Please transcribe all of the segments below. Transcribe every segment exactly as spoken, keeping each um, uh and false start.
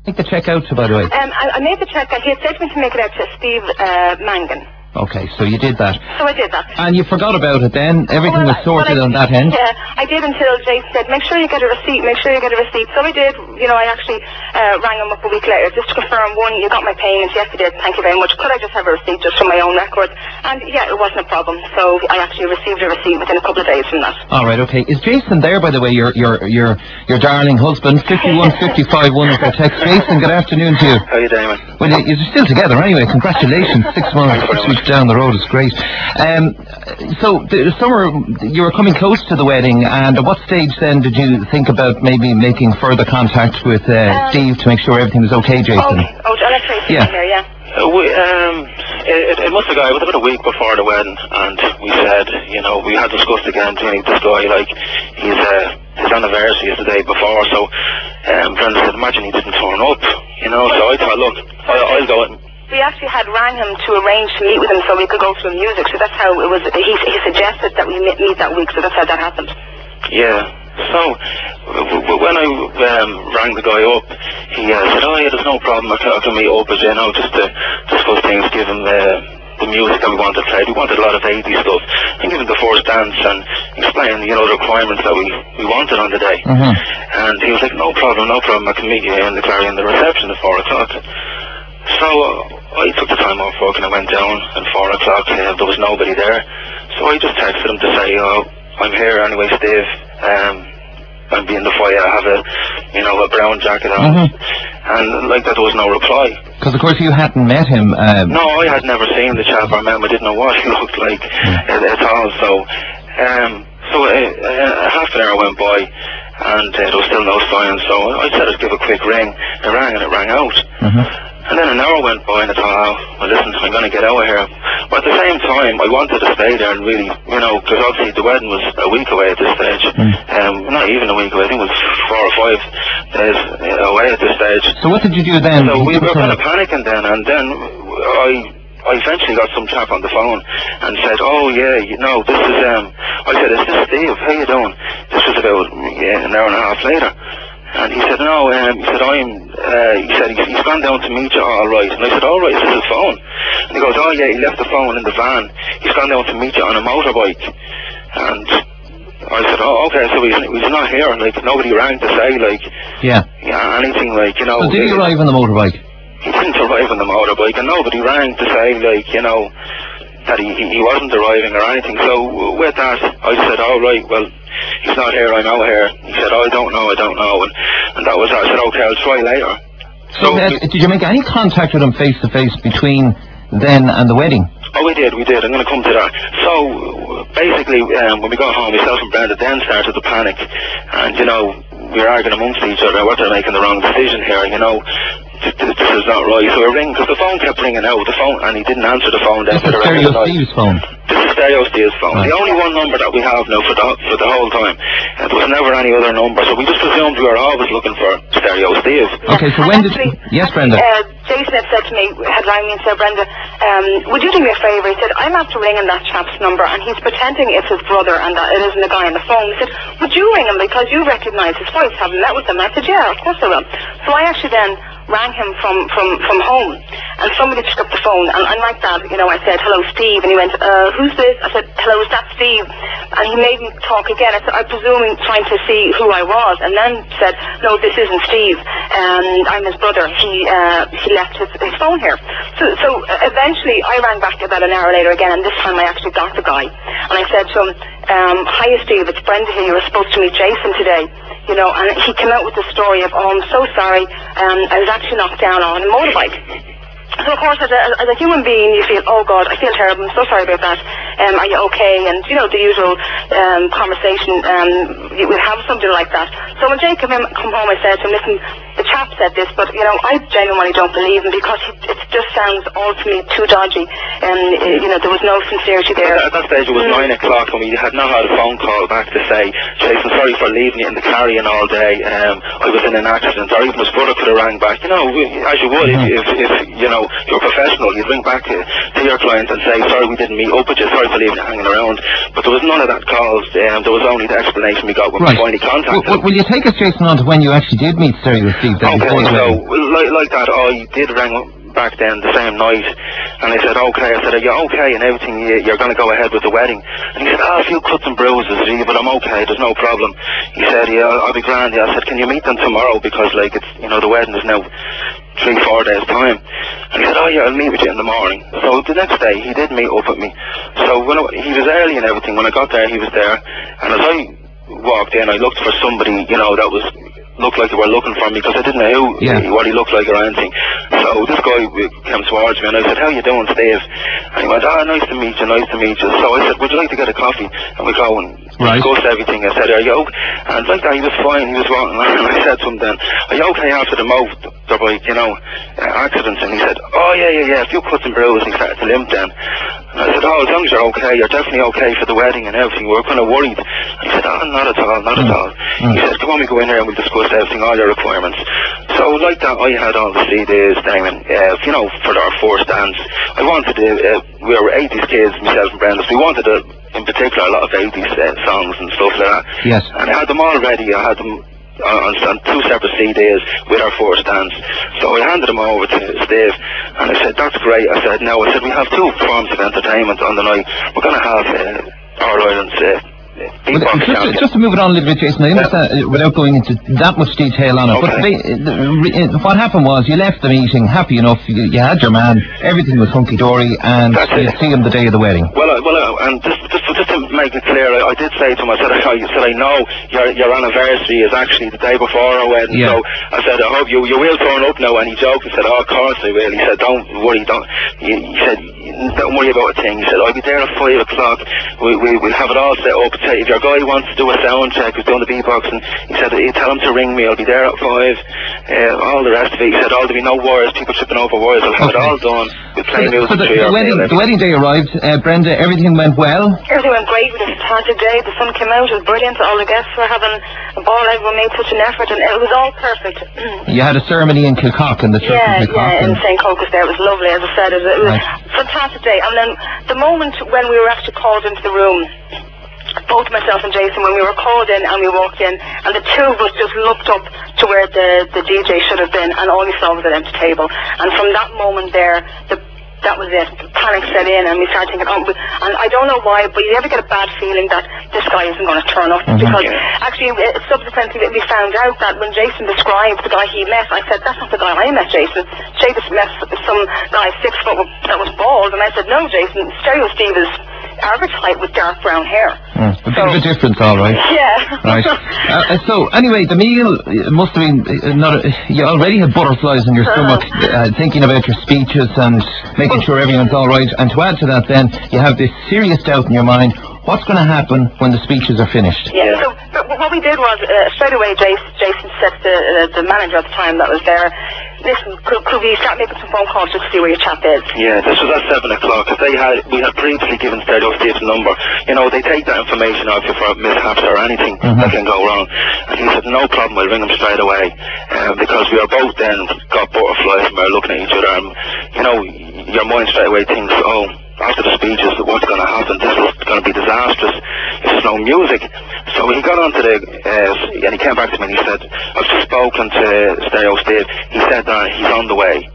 Make the check out to, by the way. Um, I, I made the check. He had said to me to make it out to Steve uh, Mangan. Okay, so you did that. So I did that. And you forgot about it then? Everything well, was sorted well, I, on that end? Yeah, I did until Jason said, make sure you get a receipt, make sure you get a receipt. So I did. You know, I actually uh, rang him up a week later just to confirm, one, you got my payment. Yes, I did. Thank you very much. Could I just have a receipt just from my own records? And yeah, it wasn't a problem. So I actually received a receipt within a couple of days from that. All right, okay. Is Jason there, by the way, your your your your darling husband? fifty-one fifty-five one is the text. Jason, good afternoon to you. How are you doing? Well, you're still together anyway. Congratulations. Six months, six weeks down the road is great. Um, so the summer, you were coming close to the wedding, and at what stage then did you think about maybe making further contact with uh, um, Steve to make sure everything was okay, Jason? Okay. Oh, let's say yeah. There, yeah. Uh, we, um, it, it must have gone, it was about a week before the wedding, and we said, you know, we had discussed again, do you need this guy, like, he's, uh, his anniversary is the day before, so, um, Brenda said, imagine he didn't turn up, you know, so I thought, look, I, I'll go and... We actually had rang him to arrange to meet with him so we could go through music, so that's how it was, he, he suggested that we meet, meet that week, so that's how that happened. Yeah. So, w w when I um, rang the guy up, he uh, said, oh yeah, there's no problem, I can, I can meet up with you, you know, just to discuss things, give him uh, the music that we wanted to play. We wanted a lot of eighties stuff, and give him the first dance and explain, you know, the requirements that we, we wanted on the day. Mm-hmm. And he was like, no problem, no problem, I can meet you in the Clarion, the reception at four o'clock. So, uh, I took the time off work and I went down at four o'clock, uh, there was nobody there. So I just texted him to say, oh, I'm here anyway, Steve. Um, I'm being the foyer. I have a, you know, a brown jacket on, mm-hmm. and like that, there was no reply. Because of course you hadn't met him. Um... No, I had never seen the chap or met him. I didn't know what he looked like mm. at, at all. So, um, so uh, uh, half an hour went by, and uh, there was still no sign. So I said I'd give a quick ring. It rang, and it rang out. Mm-hmm. And then an hour went by, and I thought, oh, well, listen, I'm going to get out of here. But at the same time, I wanted to stay there and really, you know, because obviously the wedding was a week away at this stage. Mm. Um, not even a week away, I think it was four or five days away at this stage. So what did you do then? So we were kind of panicking then, and then I... I eventually got some chap on the phone and said, oh yeah, you know, this is, um, I said, is this Steve? How you doing? This was about yeah, an hour and a half later. And he said, no, um, he said, I'm, uh, he said, he's, he's gone down to meet you, all right. And I said, all right, is this his phone? And he goes, oh yeah, he left the phone in the van. He's gone down to meet you on a motorbike. And I said, oh, okay, so he's, he's not here. Like, nobody rang to say, like, yeah, yeah, anything, like, you know. So did he arrive on the motorbike? He didn't arrive on the motorbike, and nobody rang to say, like, you know, that he, he, he wasn't arriving or anything. So with that, I said, all right, well, he's not here, I'm out here. He said, oh, I don't know, I don't know. And, and that was that. I said, okay, I'll try later. So, so uh, did you make any contact with him face-to-face between then and the wedding? Oh, we did, we did. I'm going to come to that. So, basically, um, when we got home, myself and Brenda then started to panic. And, you know, we were arguing amongst each other, what they're making the wrong decision here, you know. This, this is not right. So we ring, because the phone kept ringing out, the phone, and he didn't answer the phone then for the rest of the night. Stereo Steve's phone? This is Stereo Steve's phone. Right. The only one number that we have now for the, for the whole time. And there was never any other number, so we just presumed we were always looking for Stereo Steve. Okay, so when did... Yes, Brenda? Uh, Jason had said to me, had rang me and said, Brenda, um, would you do me a favour? He said, I'm after ringing that chap's number, and he's pretending it's his brother and that it isn't the guy on the phone. He said, would you ring him because you recognise his voice, having met with him? I said, yeah, of course I will. So I actually then rang him from, from, from home, and somebody picked up the phone, and, and like that, you know, I said, hello, Steve, and he went, uh, who's this? I said, hello, is that Steve? And he made me talk again. I said, I presume trying to see who I was, and then said, no, this isn't Steve, and I'm his brother. He, uh, he left his, his phone here. So, so uh, eventually, I rang back about an hour later again, and this time I actually got the guy, and I said to him, um, hiya, Steve, it's Brenda here, you were supposed to meet Jason today. You know, and he came out with the story of, oh, I'm so sorry, um, I was actually knocked down on a motorbike. So, of course, as a, as a human being, you feel, oh, God, I feel terrible, I'm so sorry about that. Um, are you okay? And, you know, the usual um, conversation, um, you would have something like that. So when Jake came, in, come home, I said to him, listen, the chap said this, but, you know, I genuinely don't believe him because it, it just sounds all to me too dodgy. And, uh, you know, there was no sincerity there. At that stage, it was mm. nine o'clock, and we had not had a phone call back to say, Jason, sorry for leaving you in the Clarion all day. Um, I was in an accident. Or even his brother could have rang back. You know, as you would, mm-hmm. if, if, if, you know, you're a professional, you'd ring back to, to your client and say, sorry, we didn't meet up with you, sorry for leaving you hanging around. But there was none of that calls. Um, there was only the explanation we got when right. we finally contacted well, him. Will you take us, Jason, on to when you actually did meet Stereo Steve? Okay, before the so, wedding. like, like that, I did ring back then the same night, and I said, okay, I said, are you okay and everything, you're going to go ahead with the wedding? And he said, oh, a few cuts and bruises, really, but I'm okay, there's no problem. He said, yeah, I'll be grand. I said, can you meet them tomorrow, because, like, it's, you know, the wedding is now three, four days' time. And he said, oh, yeah, I'll meet with you in the morning. So the next day, he did meet up with me. So when I, he was early and everything, when I got there, he was there, and as I walked in, I looked for somebody, you know, that was looked like they were looking for me, because I didn't know who, yeah. what he looked like or anything. So this guy came towards me and I said, how you doing, Steve? And he went, oh, nice to meet you, nice to meet you. So I said, would you like to get a coffee? And we go and right. discuss everything. I said, are you okay? And like that, he was fine, he was walking along, and I said to him then, are you okay after the motorbike, you know, uh, accidents? And he said, oh yeah, yeah, yeah, a few cuts and bruises. He started to limp then. And I said, oh, as long as you're okay, you're definitely okay for the wedding and everything. We were kind of worried. And he said, oh, not at all, not mm. at all. Mm. He said, come on, we go in here and we'll discuss everything, all your requirements. So like that, I had all the C Ds, Damon, uh, you know, for our four stands. I wanted to, uh, we were eighties kids, myself and Brenda, so we wanted to, in particular, a lot of eighties uh, songs and stuff like that. Yes. And I had them all ready. I had them on, on two separate C Ds with our four stands. So I handed them over to Steve, and I said, that's great. I said, now, I said, we have two forms of entertainment on the night. We're going to have uh, All Ireland's uh, Well, just, just to move it on a little bit, Jason, I understand, yeah. without going into that much detail on it, okay. but the, what happened was you left the meeting happy enough, you, you had your man, everything was hunky-dory, and you'd see him the day of the wedding. Well, uh, well uh, and just, just, just to make it clear, I, I did say to him, I said, I, I said, I know your, your anniversary is actually the day before our wedding, yeah. so I said, I hope you, you will turn up now, and he joked, he said, oh, of course I will. He said, don't worry, don't, he, he said, don't worry about a thing. He said, I'll be there at five o'clock, we, we, we'll have it all set up. If your guy wants to do a sound check, who's doing the beatboxing, he said, he tell him to ring me, I'll be there at five, uh, all the rest of it. He said, oh, there'll be no wires, people tripping over wires, I'll have okay. it all done. We'll play so music. So the, the, wedding, the wedding day arrived, uh, Brenda, everything went well? Everything went great, we had a fantastic day, the sun came out, it was brilliant, all the guests were having a ball, everyone made such an effort, and it was all perfect. You had a ceremony in Kilcock, in the church yeah, in Kilcock. Yeah, in Saint Cocos there, it was lovely, as I said, it was, it was right. a fantastic day. And then the moment when we were actually called into the room, both myself and Jason, when we were called in and we walked in, and the two of us just looked up to where the, the D J should have been, and all we saw was an empty table. And from that moment there, the, that was it. The panic set in, and we started thinking, oh, and I don't know why, but you ever get a bad feeling that this guy isn't going to turn up? Mm-hmm. Because actually, uh, subsequently, we found out that when Jason described the guy he met, I said, that's not the guy I met, Jason. Jason met some guy six foot that was bald, and I said, no, Jason, Stereo Steve is average height with dark brown hair. Mm, a bit so, of a difference, all right. Yeah. Right. Uh, so, anyway, the meal must have been uh, not. A, you already had butterflies in your stomach, uh, thinking about your speeches and making sure everyone's all right. And to add to that, then you have this serious doubt in your mind. What's going to happen when the speeches are finished? Yeah. So, but what we did was uh, straight away, Jason, Jason said to the, uh, the manager at the time that was there, listen, could, could we start making some phone calls just to see where your chap is? Yeah, this was at seven o'clock. If they had, we had previously given Stereo Steve's number. You know, they take that information off you for mishaps or anything mm-hmm. that can go wrong. And he said, no problem, I'll ring him straight away. Um, because we are both then got butterflies and we were looking at each other. And, you know, your mind straight away thinks, oh, after the speeches, what's going to happen? This is going to be disastrous. There's no music. So he got onto the, uh, and he came back to me and he said, I've just spoken to Stereo Steve. He said that he's on the way.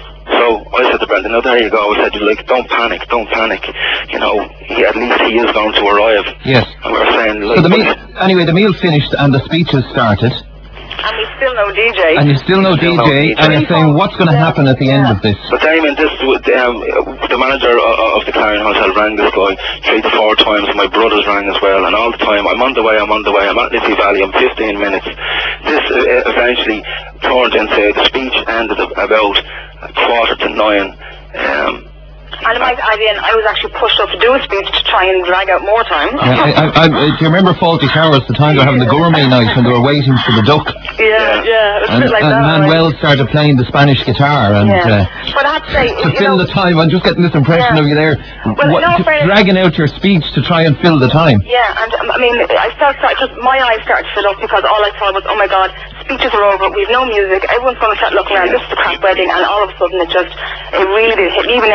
So I said to Brendan, no, there you go. I said, like, don't panic, don't panic. You know, he, at least he is going to arrive. Yes. And we were saying, like, so the meal, anyway, the meal finished and the speeches started. And we still no D J. And you still no, still D, J, no D J, and you're saying what's going to yeah. happen at the yeah. end of this? But Damon, this um, the manager of the Clarion Hotel rang this guy three to four times. My brothers rang as well, and all the time, I'm on the way, I'm on the way, I'm at Liffey Valley, I'm fifteen minutes. This uh, eventually turned into, the speech ended about a quarter to nine. Um, And I, I, mean, I was actually pushed up to do a speech to try and drag out more time. Yeah, I, I, I, do you remember Faulty Towers, the time they were having the gourmet night and they were waiting for the duck? Yeah, yeah. It was and, a bit like and that, Manuel right? started playing the Spanish guitar and yeah. uh, but I have to say, to you fill know, the time. I'm just getting this impression yeah. of you there, well, what, no, dragging out your speech to try and fill the time. Yeah, and um, I mean, I felt because my eyes started to fill up because all I thought was, oh my God, speeches are over, we've no music, everyone's going to start looking around, this is the crap wedding, and all of a sudden it just, it really did hit me. Even now I get it,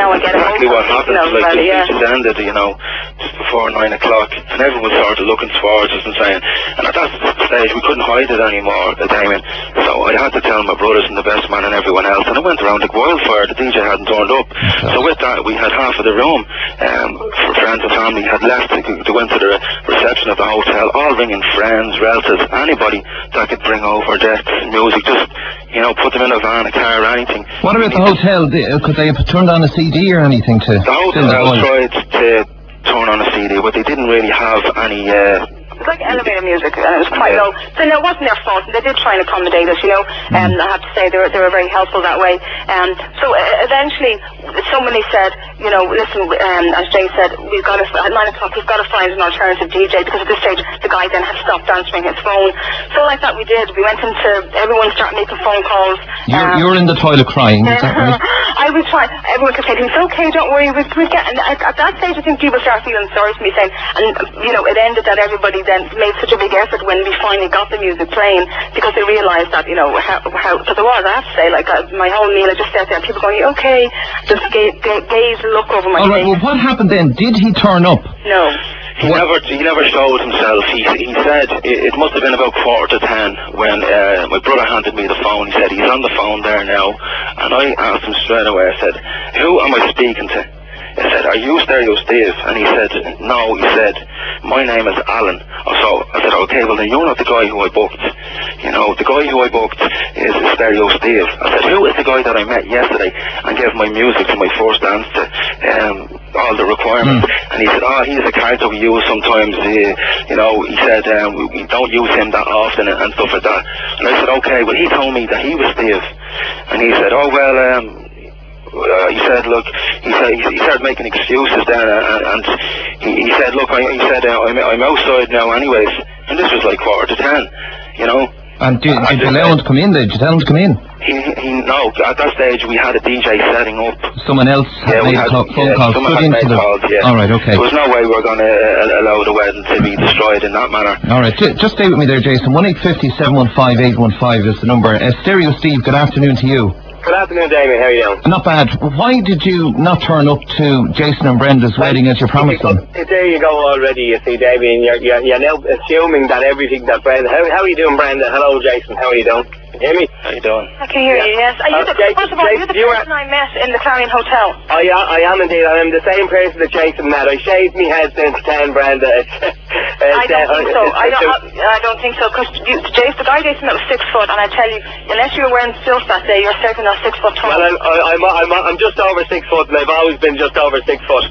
exactly what happened. No, like really, the yeah. speeches ended, you know, just before nine o'clock, and everyone was sort of looking towards us and saying, and at that stage we couldn't hide it anymore, uh, Damien. So I had to tell my brothers and the best man and everyone else, and it went around like wildfire. The D J hadn't turned up. So with that, we had half of the room, um, for friends and family had left to, to go into the reception of the hotel, all ringing friends, relatives, anybody that could bring over decks, music, just, you know, put them in a van, a car, anything. What about the hotel? Could they have turned on a C D or anything to? The hotel tried to turn on a C D, but they didn't really have any. Uh, It was like elevator music, and it was quite Yeah. low. So no, it wasn't their fault. They did try and accommodate us, you know. And um, I have to say they were they were very helpful that way. Um, so uh, eventually, somebody said, you know, listen, um, as Jay said, we've got to at nine o'clock we've got to find an alternative D J, because at this stage the guy then had stopped answering his phone. So like that we did. We went into everyone started making phone calls. You're, um, you're in the toilet crying, is that right? I was trying. Everyone kept saying, "It's okay, don't worry, we we get." And at, at that stage, I think people started feeling sorry for me, saying, and you know, it ended that everybody then made such a big effort when we finally got the music playing, because they realised that, you know, how how because it was. I have to say, like uh, my whole meal, I just sat there, and people going, "You okay?" Just ga- ga- gaze, look over my All right. face. Well, what happened then? Did he turn up? No. He What? never, he never showed himself. He, he said it, it must have been about quarter to ten when uh, my brother handed me the phone. He said he's on the phone there now, and I asked him straight away. I said, "Who am I speaking to?" I said, "Are you Stereo Steve?" And he said, "No." He said, "My name is Alan." So I said, "Okay, well then you're not the guy who I booked. You know, the guy who I booked is Stereo Steve." I said, "Who is the guy that I met yesterday and gave my music to my first dance to, um, all the requirements?" Mm. And he said, "Oh, he's a character we use sometimes. Uh, you know," he said, um, we, we don't use him that often and, and stuff like that." And I said, "Okay, well he told me that he was Steve." And he said, "Oh well, um, Uh, he said, look, he said he, he started making excuses then, and, and he, he said, look, I, he said, uh, I'm, I'm outside now anyways," and this was like quarter to ten, you know. And did, did you allow him to come in? Did you tell him to come in? He, he, no, at that stage we had a D J setting up. Someone else had Yeah, we made had, a call, phone yeah, call someone stood had into made the... calls, yeah. All right, okay. There was no way we were going to uh, allow the wedding to be destroyed in that manner. All right, J- just stay with me there, Jason. one eight five zero, seven one five, eight one five is the number. Uh, Stereo Steve, good afternoon to you. Good afternoon, Damien. How are you doing? Not bad. Why did you not turn up to Jason and Brenda's wedding as you promised them? There you go already, you see, Damien. You're, you're, you're now assuming that everything that Brenda... How, how are you doing, Brenda? Hello, Jason. How are you doing? Can you hear me? How you doing? I can hear Yeah. you, yes. Are you Uh, the, Jason- first of all, Jason, you're the you were- person I met in the Clarion Hotel. I, am- I am indeed. I am the same person that Jason met. I shaved my head since ten, Brenda. It's, it's, I don't uh, think so. it's- I don't. it's- I, I don't think so. Because Jason, the guy Jason that was six foot, and I tell you, unless you were wearing stilts that day, you're certainly not six foot tall. Well, I'm, I'm, I'm, I'm just over six foot, and I've always been just over six foot.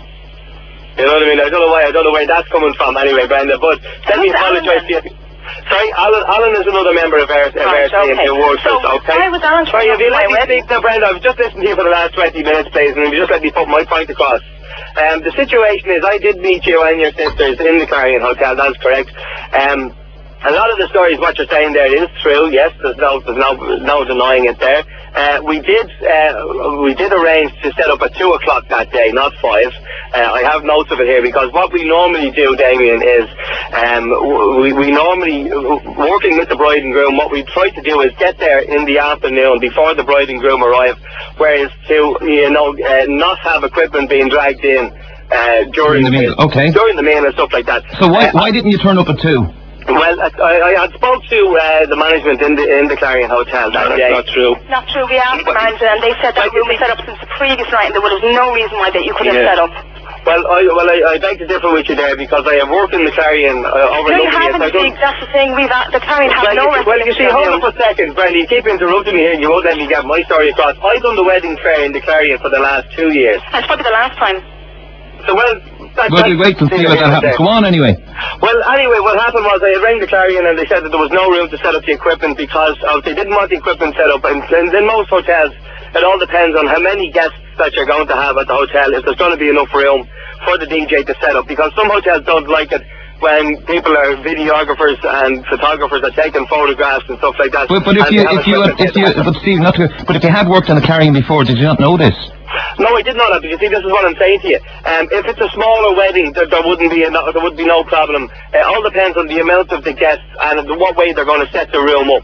You know what I mean? I don't know why. I don't know where that's coming from anyway, Brenda. But let me Who's Alan apologise to then? you. Sorry, Alan, Alan is another member of our, of our Right, team okay. who works So, with us, okay? why was Alan Sorry, turning if you up let at me my speak now, Brenda, I've just listened to you for the last twenty minutes, please, and if you just let me put my point across. Um, the situation is, I did meet you and your sisters in the Clarion Hotel, that's correct. Um, a lot of the stories, what you're saying there is true, yes, there's no, there's no, no denying it there. Uh, we did, uh, we did arrange to set up at two o'clock that day, not five. Uh, I have notes of it here, because what we normally do, Damien, is um, we, we normally, working with the bride and groom, what we try to do is get there in the afternoon before the bride and groom arrive, whereas to, you know, uh, not have equipment being dragged in uh, during, During the meal, okay. during the meal and stuff like that. So why Uh, why didn't you turn up at two? Well, I, I had spoke to uh, the management in the in the Clarion Hotel that No, day. that's not true. Not true. We asked the manager, and they said that room was set up since the previous night, and there was no reason why that you could have Yeah. set up. Well, I well I, I beg to differ with you there, because I have worked in the Clarion uh, over No, you a number of years. haven't, I don't- Steve. That's the thing. We've uh, the Clarion have Well, no you, well, you see, recollection hold of on you. for a second, Brenda. You keep interrupting me here, and you won't let me get my story across. I've done the wedding fair in the Clarion for the last two years. That's probably the last time. So, well, that, Well, that's we wait till see what that happens. Go on anyway. Well, anyway, what happened was I rang the Clarion and they said that there was no room to set up the equipment because of, they didn't want the equipment set up. And, and in most hotels, it all depends on how many guests that you're going to have at the hotel, if there's going to be enough room for the D J to set up. Because some hotels don't like it when people are videographers and photographers are taking photographs and stuff like that. But, but if and you they have if you equipment if you set up. but Steve, not to, but if you had worked on a Clarion before, did you not know this? No, I did not have, but you see, this is what I'm saying to you. Um, if it's a smaller wedding, there, there wouldn't be a, no, there would be no problem. It all depends on the amount of the guests and what way they're going to set the room up.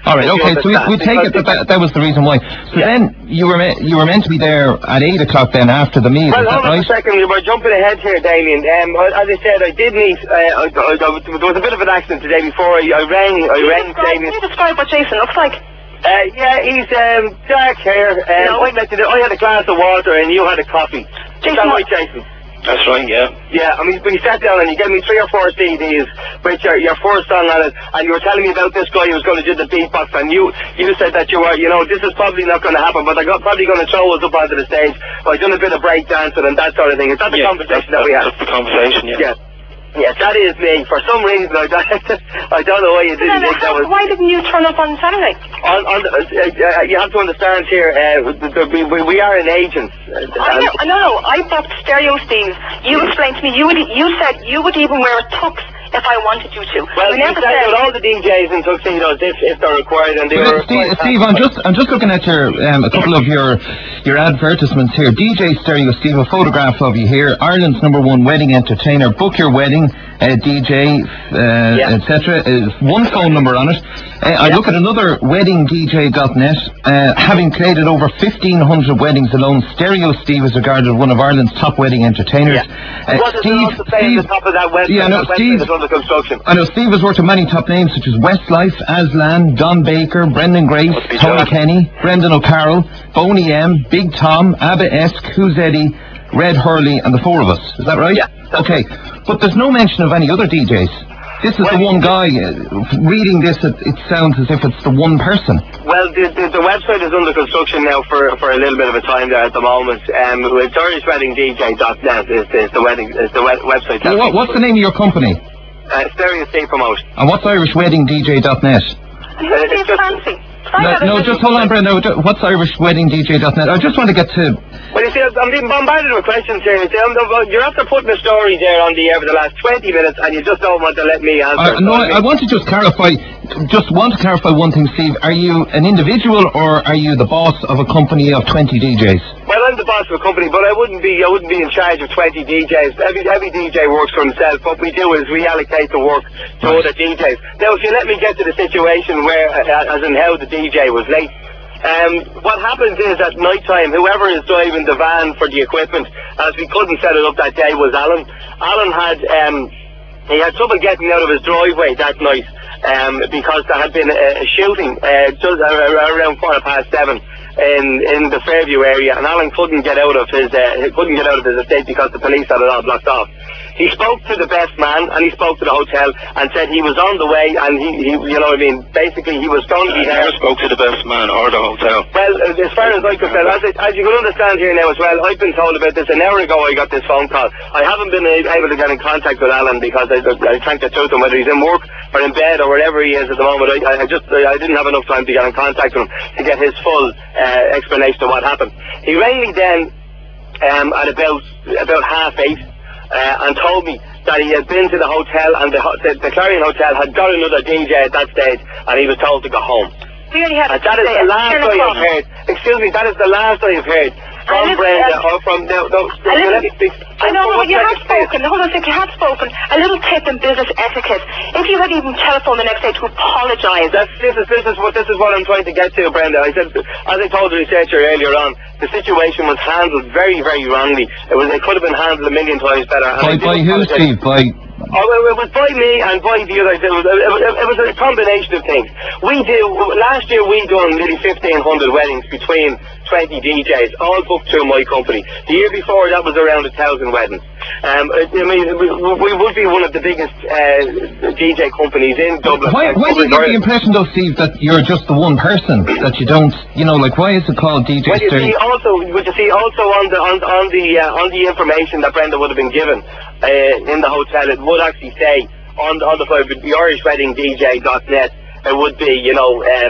All right, okay, so we, we take it that, that that was the reason why. So yeah. then you were me- you were meant to be there at eight o'clock then after the meal. Well, is that hold on right? a second. We were jumping ahead here, Damien. Um, as I said, I did meet. Uh, I, I, I, there was a bit of an accident today before I, I rang. I Can rang you describe, Damien. can you describe what Jason looks like? Uh, yeah, he's um, dark hair. Um, No. I, met you, I had a glass of water and you had a coffee. Is Jason, that what- right, Jason? That's right, yeah. Yeah, I mean, when you sat down and you gave me three or four C Ds with your, your first song on it, and you were telling me about this guy who was going to do the beatbox, and you you said that you were, you know, this is probably not going to happen, but they're go- probably going to throw us up onto the stage. I've done a bit of break dancing and that sort of thing. Is that the yeah, conversation that's, that we had? That's the conversation, yeah. Yeah. Yes, that is me. For some reason, I don't, I don't know why you didn't No, no, think that how, was... why didn't you turn up on Saturday? On, on, uh, uh, you have to understand here, uh, the, the, we, we we are an agent. Uh, I know, no, no, I booked Stereo Steve. You explained to me, you would, you said you would even wear a tux if I wanted you to. Well, you we never said said... with all the D Js in tuxedos if, if they're required, and they But were look, Steve, required- Steve, I'm just I'm just looking at your um, a couple of your your advertisements here. D J Stereo Steve, a photograph of you here. Ireland's number one wedding entertainer. Book your wedding, uh, D J, uh, Yeah. et cetera. Uh, one phone number on it. Uh, I look at another wedding D J dot net. Uh, having created over fifteen hundred weddings alone, Stereo Steve is regarded as one of Ireland's top wedding entertainers. Yeah. What does it also say at the top of that website? yeah, no, that website Steve, is under construction. I know Steve has worked with many top names such as Westlife, Aslan, Don Baker, Brendan Grace, Must be Tony John. Kenny, Brendan O'Carroll, Boney M, Big Tom, Abba Esk, Who's Eddie, Red Hurley, and the four of us. Is that right? Yeah. Okay, but there's no mention of any other D Js. This is the Well, one guy. Uh, reading this, it, it sounds as if it's the one person. Well, the, the, the website is under construction now for, for a little bit of a time there at the moment. Um, it's Irish Wedding D J dot net is, is the wedding is the we- website. Well, what, what's the name of your company? Uh, Stereo Steve Promotion. And what's Irish Wedding D J dot net? Who do you it's just- fancy? I No, had a no, little- just hold on, Brenda. What's Irish Wedding D J dot net? I just want to get to... Well, you see, I'm being bombarded with questions here. You see, I'm, I'm, you're after putting a story there on the air for the last twenty minutes, and you just don't want to let me answer. Uh, no, I, I want to just clarify, just want to clarify one thing, Steve. Are you an individual or are you the boss of a company of twenty D Js? Well, I'm the boss of a company, but I wouldn't be. I wouldn't be in charge of twenty D Js. Every every D J works for himself. What we do is we allocate the work to Right. other D Js. Now, if you let me get to the situation where, uh, as in how the D J was late. Um, what happens is at night time, whoever is driving the van for the equipment, as we couldn't set it up that day, was Alan. Alan had um, he had trouble getting out of his driveway that night um, because there had been a, a shooting uh, just around quarter past seven in in the Fairview area, and Alan couldn't get out of his uh, he couldn't get out of his estate because the police had it all blocked off. He spoke to the best man and he spoke to the hotel and said he was on the way, and he, he you know what I mean, basically he was going to I be never there. spoke to the best man or the hotel. Well, uh, as far as I could tell, as, I, as you can understand here now as well, I've been told about this an hour ago. I got this phone call. I haven't been a- able to get in contact with Alan because I, I can't get through to him, whether he's in work or in bed or wherever he is at the moment. I, I just I didn't have enough time to get in contact with him to get his full uh, explanation of what happened. He rang me then um, at about about half eight uh, and told me that he had been to the hotel, and the, ho- the, the Clarion Hotel had got another D J at that stage, and he was told to go home. We only had And that is Tuesday the at last ten I o'clock. have heard. Excuse me, that is the last I have heard I from live- Brenda uh, or from no, no, A little, let me speak. I know, no, One but you have second, please. spoken. Hold on a second, you have spoken. A little tip in business etiquette. If you had even telephoned the next day to apologise. That's, this is this is what this is what I'm trying to get to, Brenda. I said, as I told the researcher earlier on, the situation was handled very, very wrongly. It was it could have been handled a million times better. and I By, do by who, apologise. Steve? By... Oh, well, it was by me and by the others. It was, it, was, it was a combination of things. We do, last year we done nearly fifteen hundred weddings between twenty D Js, all booked through my company. The year before that was around a thousand weddings. Um, I I mean, we, we would be one of the biggest uh, D J companies in Dublin. Why, why do you get the Dublin. impression, though, Steve, that you're just the one person, that you don't, you know, like, why is it called D J Well, you see Stereo? also, what you see also on the on, on the uh, on the information that Brenda would have been given uh, in the hotel, it would actually say on the on the, the Irish Wedding D J dot net. It would be, you know, um,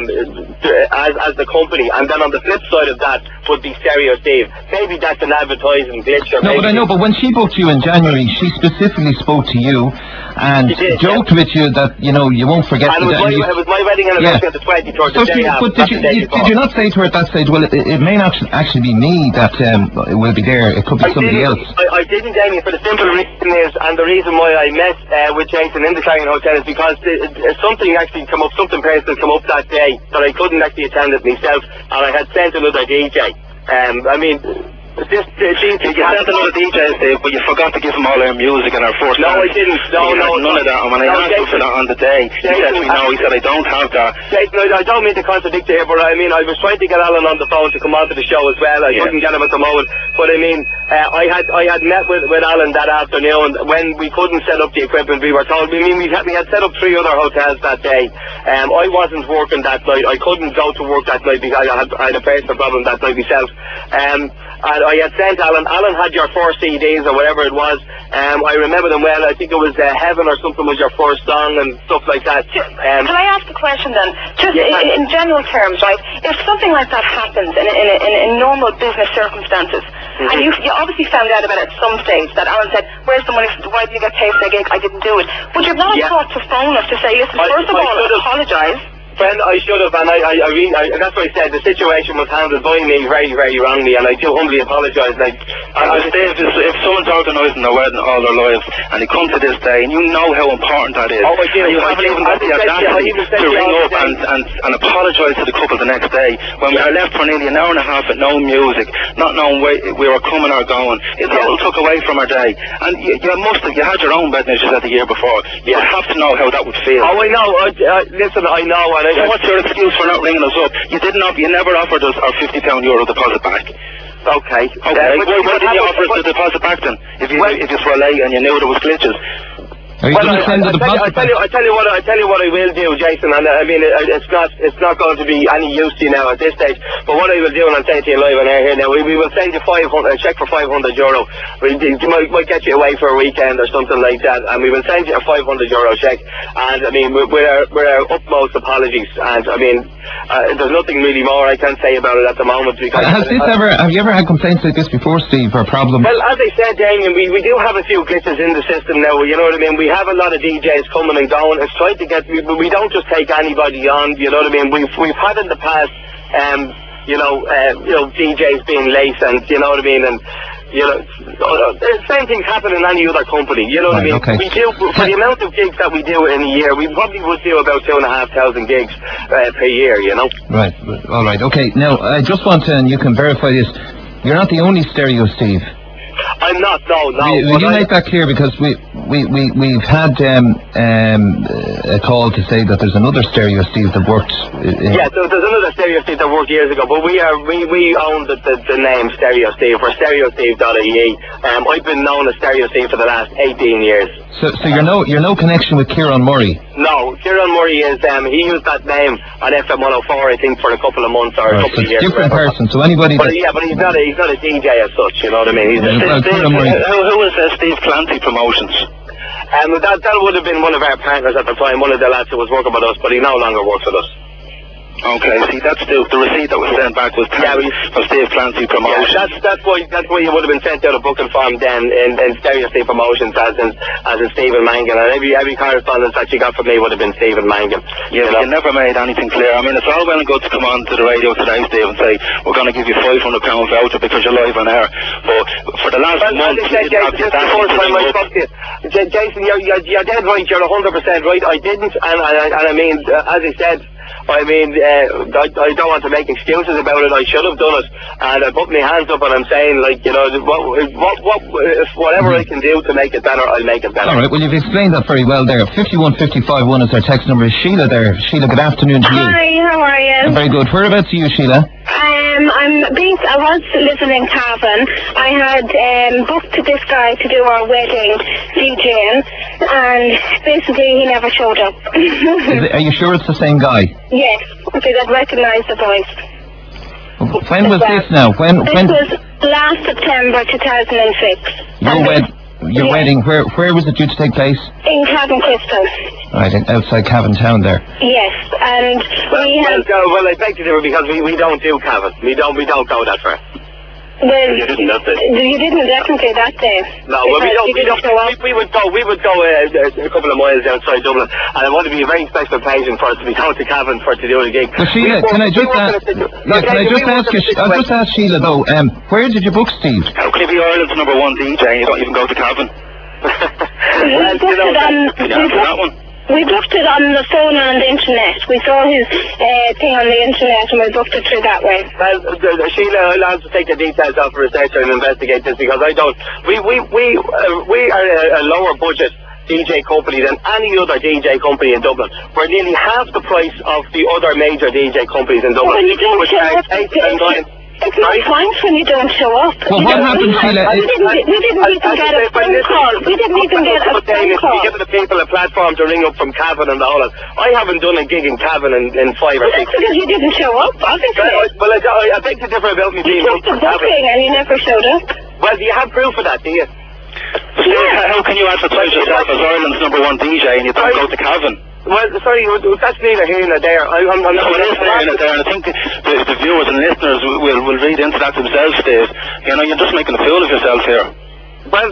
as as the company, and then on the flip side of that would be Stereo Steve. Maybe that's an advertising glitch. Or No, maybe but I know, but when she booked you in January, she specifically spoke to you, and did, joked yeah. with you that, you know, you won't forget And it was, the my, day. it was my wedding anniversary Yeah. on the twenty-third, So the day did, after, but did you, not the day did, before. did you not say to her at that stage, well, it, it may not actually be me that um, will be there, it could be I somebody didn't, else? I, I didn't, Damien, for the simple reason is, and the reason why I met uh, with Jason in the Clarion Hotel is because the, uh, something actually come up, something personal come up that day that I couldn't actually attend it myself, and I had sent another D J. Um, I mean, this uh, D J... You sent another D J, Steve, but you forgot to give him all our music and our first No, band. I didn't. No, He no, had none no. of that, and when I No, asked him for Jason- that on the day, he said to me, no, he said, I don't have that. Jason, I, I don't mean to contradict you here, but I mean, I was trying to get Alan on the phone to come onto the show as well. I Yeah. couldn't get him at the moment. But I mean, uh, I had I had met with, with Alan that afternoon when we couldn't set up the equipment. We were told, I mean, we had, we had set up three other hotels that day. Um, I wasn't working that night. I couldn't go to work that night because I had, I had a personal problem that night myself. Um, and I had sent Alan, Alan had your four C Ds or whatever it was. Um, I remember them well. I think it was uh, Heaven or something was your first song and stuff like that. Um, Can I ask a question then? Just Yeah. in, in general terms, right? If something like that happens in, in, in, in normal business circumstances, Mm-hmm. and you, you obviously found out about it at some stage, that Alan said, where's the money, why did you get paid for the gig? I didn't do it. Would you have not Yeah. thought to phone us to say, listen, I- first of I all, should've. apologise? Well, I should have, and I, I, I really, I, that's what I said. The situation was handled by me very, very wrongly, and I do humbly apologise. Like, I, I, And Steve, if, if someone's organising their wedding all their lives, and they come to this day, and you know how important that is, Oh, I do. and you I haven't do. even I got the said to you- I audacity even said to to you ring all up the and, and, and apologise to the couple the next day, when we are left for nearly an hour and a half with no music, not knowing where we were coming or going. It all took away from our day. And you, you must have, you had your own wedding, as you said the year before. You Yeah. would have to know how that would feel. oh, I know. I, uh, listen, I know, and I, So what's your excuse for not ringing us up? You didn't offer, you never offered us our fifty pound euro deposit back. okay. Okay, Uh, why, but- why but didn't you how- offer us but- the deposit back then? If you, Well- if you were late and you knew there was glitches. Are you Well, going I, to send I, the I, tell you, I deposit tell back? you, I tell you what, I tell you what I will do, Jason. And uh, I mean, it, it's not, it's not going to be any use to you now at this stage. But what I will do, and I'm saying to you live on air here now, we, we will send you five hundred, a check for five hundred euro. We we might, might get you away for a weekend or something like that, and we will send you a five hundred euro check. And I mean, with our, with our utmost apologies. And I mean, uh, there's nothing really more I can say about it at the moment because. Has this I- ever, have you ever had complaints like this before, Steve, or problems? Well, as I said, Damien, we, we do have a few glitches in the system now, you know what I mean? We have a lot of D Js coming and going. It's trying to get, we, we don't just take anybody on, you know what I mean? We've, we've had in the past, um, you know, uh, you know, D Js being late and, you know what I mean, and, you know, the same things happen in any other company, you know what Right, I mean? okay. We do, for the amount of gigs that we do in a year, we probably would do about two and a half thousand gigs uh, per year, you know? Right, all right, okay. Now, I just want to, and you can verify this, you're not the only stereo, Steve. I'm not, no, no. Will, will but you I- make that clear? Because we, we, we, we've had um, um, a call to say that there's another stereo, Steve, that worked. In, Yeah, there, there's another Stereo Steve that worked years ago, but we are we, we own the, the, the name Stereo Steve. We're stereo steve dot I E. Um, I've been known as Stereo Steve for the last eighteen years. so so you're no, you're no connection with Kieran Murray? No, Kieran Murray is, um, he used that name on F M one oh four, I think, for a couple of months or a Right, couple so of it's years. a different whatever. person, so anybody But that... yeah, but he's not a, he's not a D J as such, you know what I mean? He's a, Yeah, well, Steve, Kieran Murray. who, who is uh, Steve Clancy Promotions? um, that, that would have been one of our partners at the time, one of the lads who was working with us, but he no longer works with us. Okay, see, that's the, the receipt that was sent back was Yeah, we- for Steve Clancy Yeah, Promotions. that's that's why that's why you would have been sent out a booking form then in, in Stereo Steve Promotions as in as in Stephen Mangan, and every every correspondence that you got from me would have been Stephen Mangan. Yeah, you but know? you never made anything clear. I mean, it's all well and good to come on to the radio today, Steve, and say, we're going to give you five hundred pound voucher because you're live on air. But for the last Well, month, as I you said, didn't have Jason, the this is the first audacity to time I ring up. spoke to you. J- Jason, you're, you're, you're dead right, you're one hundred percent right. I didn't, and, and, and I mean, uh, as I said, I mean, uh, I, I don't want to make excuses about it. I should have done it, and I put my hands up and I'm saying, like, you know, what, what, what, if whatever I can do to make it better, I'll make it better. All right, well, you've explained that very well there. fifty-one fifty-five one is our text number. Is Sheila there? Sheila, good afternoon to you. Hi, how are you? Very good. Whereabouts are you, Sheila? Um, I'm based, I was living in Cavan. I had um, booked this guy to do our wedding, DJing, and basically he never showed up. Is it, are you sure it's the same guy? Yes, because I'd recognise the voice. When was this now? When This when was last September two thousand six. your wed your Yeah. wedding? Where where was it due to take place? In Cavan Crystal. Right, in- outside Cavan Town there. Yes, and we Well, have... well, well, I beg to differ because we, we don't do Cavan. We don't we don't go that far. Well, You didn't that day. you didn't definitely that day. No, well, we, Because don't, you we, didn't don't, show up. we, we would go, we would go uh, a couple of miles outside Dublin, and it would be a very special occasion for us to be going to Cavan for to do the gig. But Sheila, We can I work- just we work ask? in a situ- Yeah, can I Okay, just we work ask in you? a situ- I'll just ask Sheila though. Um, where did you book Steve? How can you be Ireland's number one D J and you don't even go to Cavan? We Well, booked you know, it on. Can you We answer that booked, one? we booked it on the phone and on the internet. We saw his uh, thing on the internet and we booked it through that way. Well, uh, uh, Sheila, I'll have to take the details off a researcher and investigate this because I don't. We we we uh, we are a, a lower budget D J company than any other D J company in Dublin. We're nearly half the price of the other major D J companies in Dublin. When you don't which show are up, eight it's, and nine. it's not thanks when you don't show up. Well, You what know, happened, we, Sheila? We didn't, we didn't even get a phone call. We didn't even get a phone We're call. giving the people a platform to ring up from Cavan and the whole lot. I haven't done a gig in Cavan in, in five or Well, six. that's because you didn't show up, obviously. Well, I, well, I, I, I beg to differ about me You being took booked the for Cavan. booking and you never showed up. Well, do you have proof of that, do you? Steve, how can you advertise yourself as Ireland's number one D J and you don't go to Cavan? Well, sorry, that's neither here nor there. I, I'm, I'm No, not it is there and there, and I think the, the viewers and listeners will, will, will read into that themselves, Dave. You know, you're just making a fool of yourself here. Well,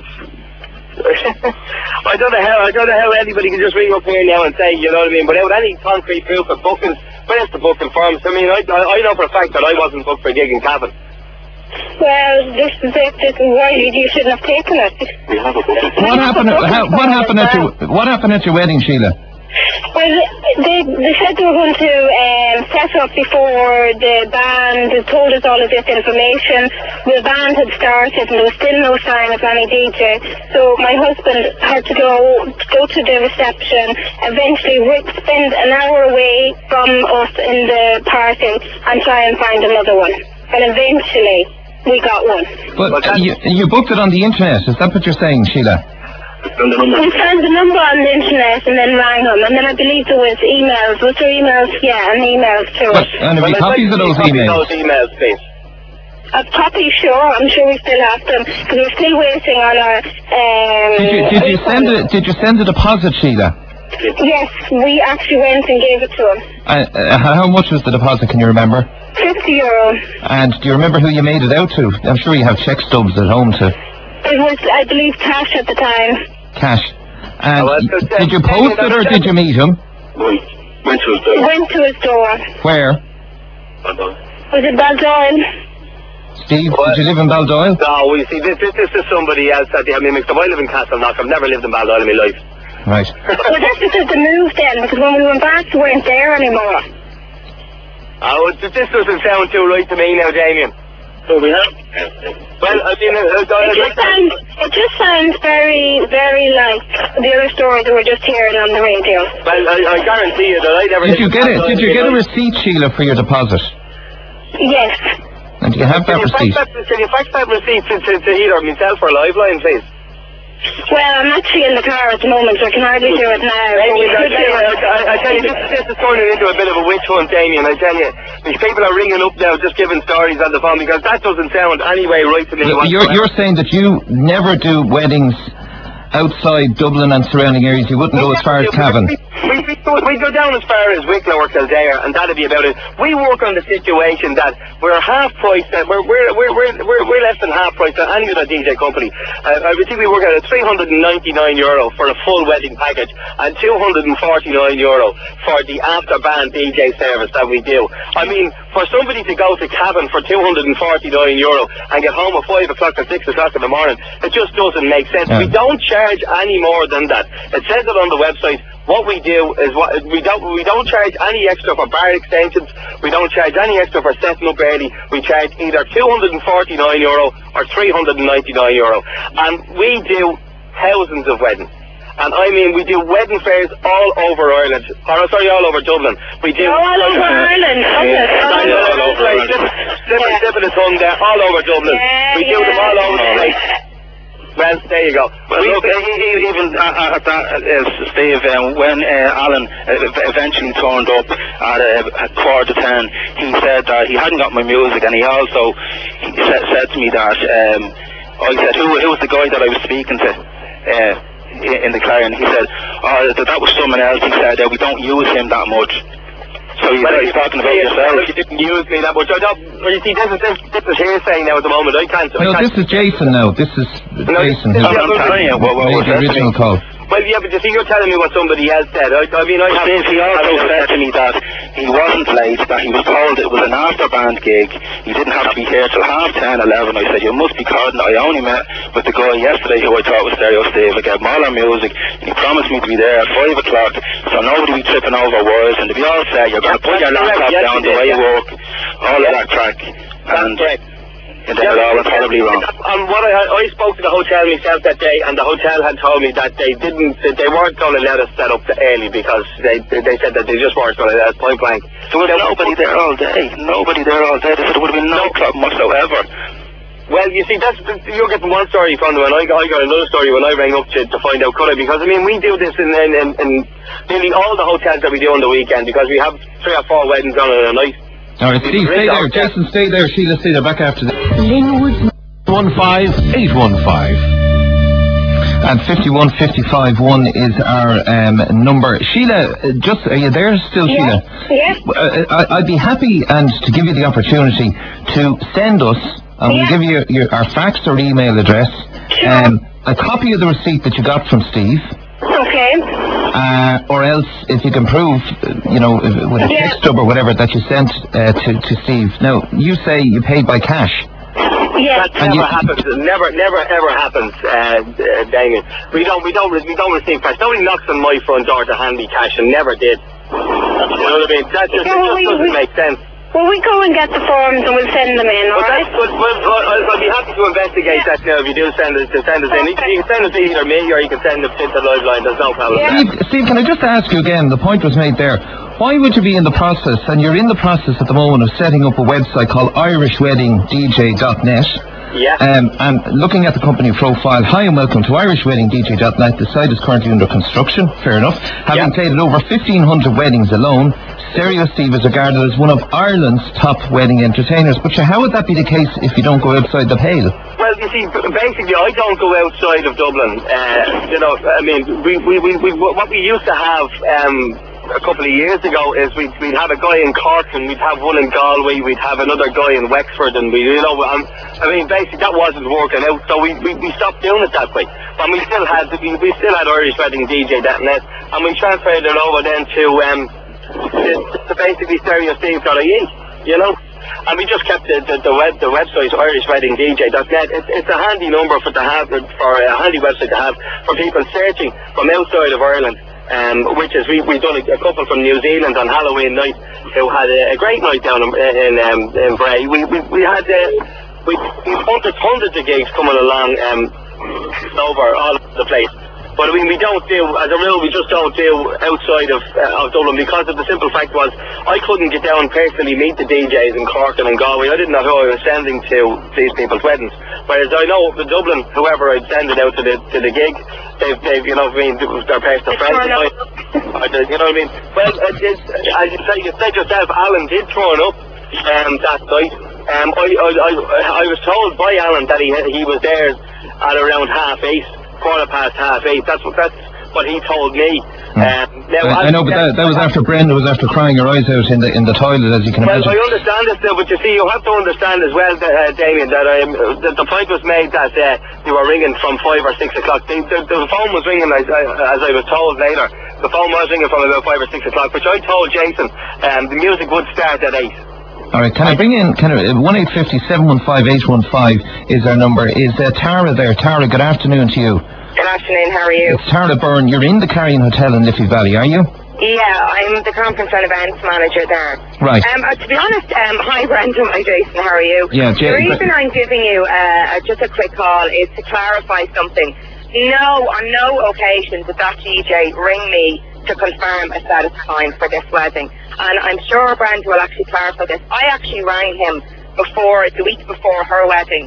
I don't know how I don't know how anybody can just ring up here now and say, you know what I mean, without any concrete proof of bookings. Where's the booking forms? I mean, I, I, I know for a fact that I wasn't booked for a gig in Cavan. Well, this is it. This is why you, you shouldn't have taken it. We have a booking. What happened? At, how, what happened at your What happened at your wedding, Sheila? Well, they, they said they were going to um, set up before the band had told us all of this information. The band had started and there was still no sign of any D J. So my husband had to go go to the reception, eventually re- spend an hour away from us in the party and try and find another one. And eventually we got one. But uh, you, you booked it on the internet. Is that what you're saying, Sheila? We found the number on the internet and then rang him, and then I believe there was emails. Was there emails? Yeah, and emails to But, us. and have you Well, I'd copies of like those to see emails? Those emails, please. I'm probably sure. I'm sure we still have them because we're still waiting on our. Um, Did you, did you send refund. a Did you send a deposit, Sheila? Yes, we actually went and gave it to him. Uh, uh, how much was the deposit? Can you remember? Fifty euro. And do you remember who you made it out to? I'm sure you have check stubs at home to It was, I believe, cash at the time. cash. And Oh, well, y- so, uh, did you post it or did you meet him? Went to his Went to his door. Where? Was it Baldoyle? Steve, did you live in Baldoyle? No, we see this, this, this is somebody else that they have me mixed up. I live in Castleknock. I've never lived in Baldoyle in my life. Right. Well, that's because the move then, because when we went back, we weren't there anymore. Oh, this doesn't sound too right to me now, Damien. So we have. Well, I mean, uh, uh, It just sounds, it just sounds very, very like the other stories that we're just hearing on the radio. well, I, I guarantee you that I never. Did you lived in get it? Baldoyle Did you in get my a life. receipt, Sheila, for your deposit? Yes. And do you have that Can you fax receipt? that, can you fax that receipt to, to, to either myself or Liveline, please? Well, I'm actually in the car at the moment, so I can hardly do it now. but we Damien, I could tell you, do it. I, I tell you, this, this is turning into a bit of a witch hunt, Damien. I tell you, these people are ringing up now, just giving stories on the phone because that doesn't sound anyway right to me. You're, whatsoever. you're saying that you never do weddings outside Dublin and surrounding areas. You wouldn't go as far as Cavan. We, we, we, go, we go down as far as Wicklow or Kildare, and that'd be about it. We work on the situation that we're half price, that we're, we're, we're, we're, we're, we're less than half price than any other D J company. Uh, I would think we work at three hundred ninety-nine euro for a full wedding package and two hundred forty-nine euro for the after band D J service that we do. I mean, for somebody to go to Cavan for two hundred forty-nine euro and get home at five o'clock or six o'clock in the morning, it just doesn't make sense. Yeah. We don't charge any more than that. It says it on the website. What we do is what we don't we don't charge any extra for bar extensions. We don't charge any extra for setting up early. We charge either two hundred forty-nine euro or three hundred ninety-nine euro, and we do thousands of weddings. And I mean, we do wedding fairs all over Ireland, or sorry, all over Dublin. We do All over Ireland. Okay. I know, all over Ireland. Slipping, Yeah. slipping the tongue there, all over Dublin. Yeah, we do them all yeah. over the place. Well, there you go. Well, We- look, e- e- even uh, at that, uh, Steve, um, when uh, Alan uh, eventually turned up at, uh, at quarter to ten, he said that he hadn't got my music, and he also he said, said to me that um, I said, who, who was the guy that I was speaking to uh, in in the car? And he said, oh, that, that was someone else. He said, uh, we don't use him that much. So he's, Well, he's talking about yourself. You didn't use me that much. I don't, well, you see, this is, this, this is hearsay now at the moment. I can't... I No, can't, this is Jason now. This is No, Jason this who is- I'm, I'm telling you what, what was made the said to original me. call. Well, yeah, but you see, you're telling me what somebody else said. I, I mean, I have... Since he also said to me that he wasn't late, that he was told it was an after-band gig, he didn't have to be here till half ten, eleven. I said, you must be carding. I only met with the guy yesterday who I thought was Stereo Steve. I gave him all our music, and he promised me to be there at five o'clock, so nobody be tripping over wires, and to be all set, you're going to put your laptop Yes, down you the did, way you yeah. walk, all of that crack, and, correct. and then it all went horribly wrong. Um, what I, I spoke to the hotel myself that day, and the hotel had told me that they didn't, that they weren't going to let us set up early because they they said that they just weren't going to let us point blank. There was nobody there all day, nobody there all day. They said there would have been no problem whatsoever. Well, you see, that's you're getting one story from them, and I got, I got another story when I rang up to, to find out colour, because I mean we do this in, in, in, in nearly all the hotels that we do on the weekend, because we have three or four weddings on in a night. All right, Steve, stay there. Jason, stay there. Sheila, stay there. Back after this. Linwood one five eight one five. And fifty-one fifty-five one is our um, number. Sheila, uh, just are you there still, Sheila? Yes. Uh, I, I'd be happy and to give you the opportunity to send us, and we'll Yeah. give you your, our fax or email address, um, a copy of the receipt that you got from Steve. Okay. Uh, or else, if you can prove, uh, you know, uh, with a Yeah. text stub or whatever that you sent uh, to, to Steve. Now, you say you paid by cash. Yes. That never you- happens. Never, never, ever happens, uh, uh, Damien. We don't, we don't, re- we don't receive cash. Nobody knocks on my front door to hand me cash, and never did. You know what I mean? That just, it Yeah, well, just we- doesn't we- make sense. Well, we go and get the forms and we'll send them in, all But right? that's, but, but, but I'll, I'll be happy to investigate that now if you do send us to send us in. You can, you can send us to either me or you can send it to the lifeline. There's no problem. Yeah. Steve, Steve, can I just ask you again, the point was made there, why would you be in the process, and you're in the process at the moment of setting up a website called irish wedding d j dot net, Yeah. um, and looking at the company profile, hi and welcome to irish wedding d j dot net. The site is currently under construction, fair enough. Having Yeah. played at over fifteen hundred weddings alone, Stereo Steve is regarded as one of Ireland's top wedding entertainers. But sure, how would that be the case if you don't go outside the pale? Well, you see, b- basically, I don't go outside of Dublin. Uh, you know, I mean, we, we, we, we, what we used to have um, a couple of years ago is we'd, we'd have a guy in Cork and we'd have one in Galway, we'd have another guy in Wexford, and we, you know, um, I mean, basically that wasn't working out, so we, we, we stopped doing it that way. But we still had we, we still had Irish Wedding D J dot net, and we transferred it over then to um, to, to basically stereo steve dot I E, you know. And we just kept the the, the web the website irish wedding d j dot net. It's, it's a handy number for to have for a handy website to have for people searching from outside of Ireland. Um, which is we we done a, a couple from New Zealand on Halloween night who had a, a great night down in in, um, in Bray. We we we had uh, we we hundreds hundreds of gigs coming along um over all over the place. But I mean, we don't do, as a rule, we just don't do outside of, uh, of Dublin, because of the simple fact was I couldn't get down and personally meet the D Js in Cork and in Galway. I didn't know who I was sending to these people's weddings. Whereas I know in Dublin, whoever I'd send it out to the to the gig, they've, they've you know what I mean, their personal friends. turn up. I, I, you know what I mean? Well, it, it, as you say, you said yourself, Alan did turn up um, that night. Um, I, I, I, I was told by Alan that he he was there at around half eight. Quarter past half eight. That's what that's what he told me. Um, now, I, I know, but that, that was after Brenda was after crying her eyes out in the in the toilet, as you can Well, imagine. I understand this now, but you see, you have to understand as well, that, uh, Damien, that, um, that the point was made that uh, you were ringing from five or six o'clock. The, the, the phone was ringing, as I, as I was told later. The phone was ringing from about five or six o'clock, which I told Jason um, the music would start at eight. All right, can I bring in, can I, one eight five zero, seven one five, eight one five is our number. Is uh, Tara there? Tara, good afternoon to you. Good afternoon, how are you? It's Tara Byrne. You're in the Carrion Hotel in Liffey Valley, are you? Yeah, I'm the conference and events manager there. Right. Um, uh, to be honest, um, hi Brendan, hi Jason, how are you? Yeah, Jay- The reason I'm giving you uh, just a quick call is to clarify something. No, on no occasion did that D J ring me to confirm a status time for this wedding. And I'm sure Brenda will actually clarify this. I actually rang him before, the week before her wedding,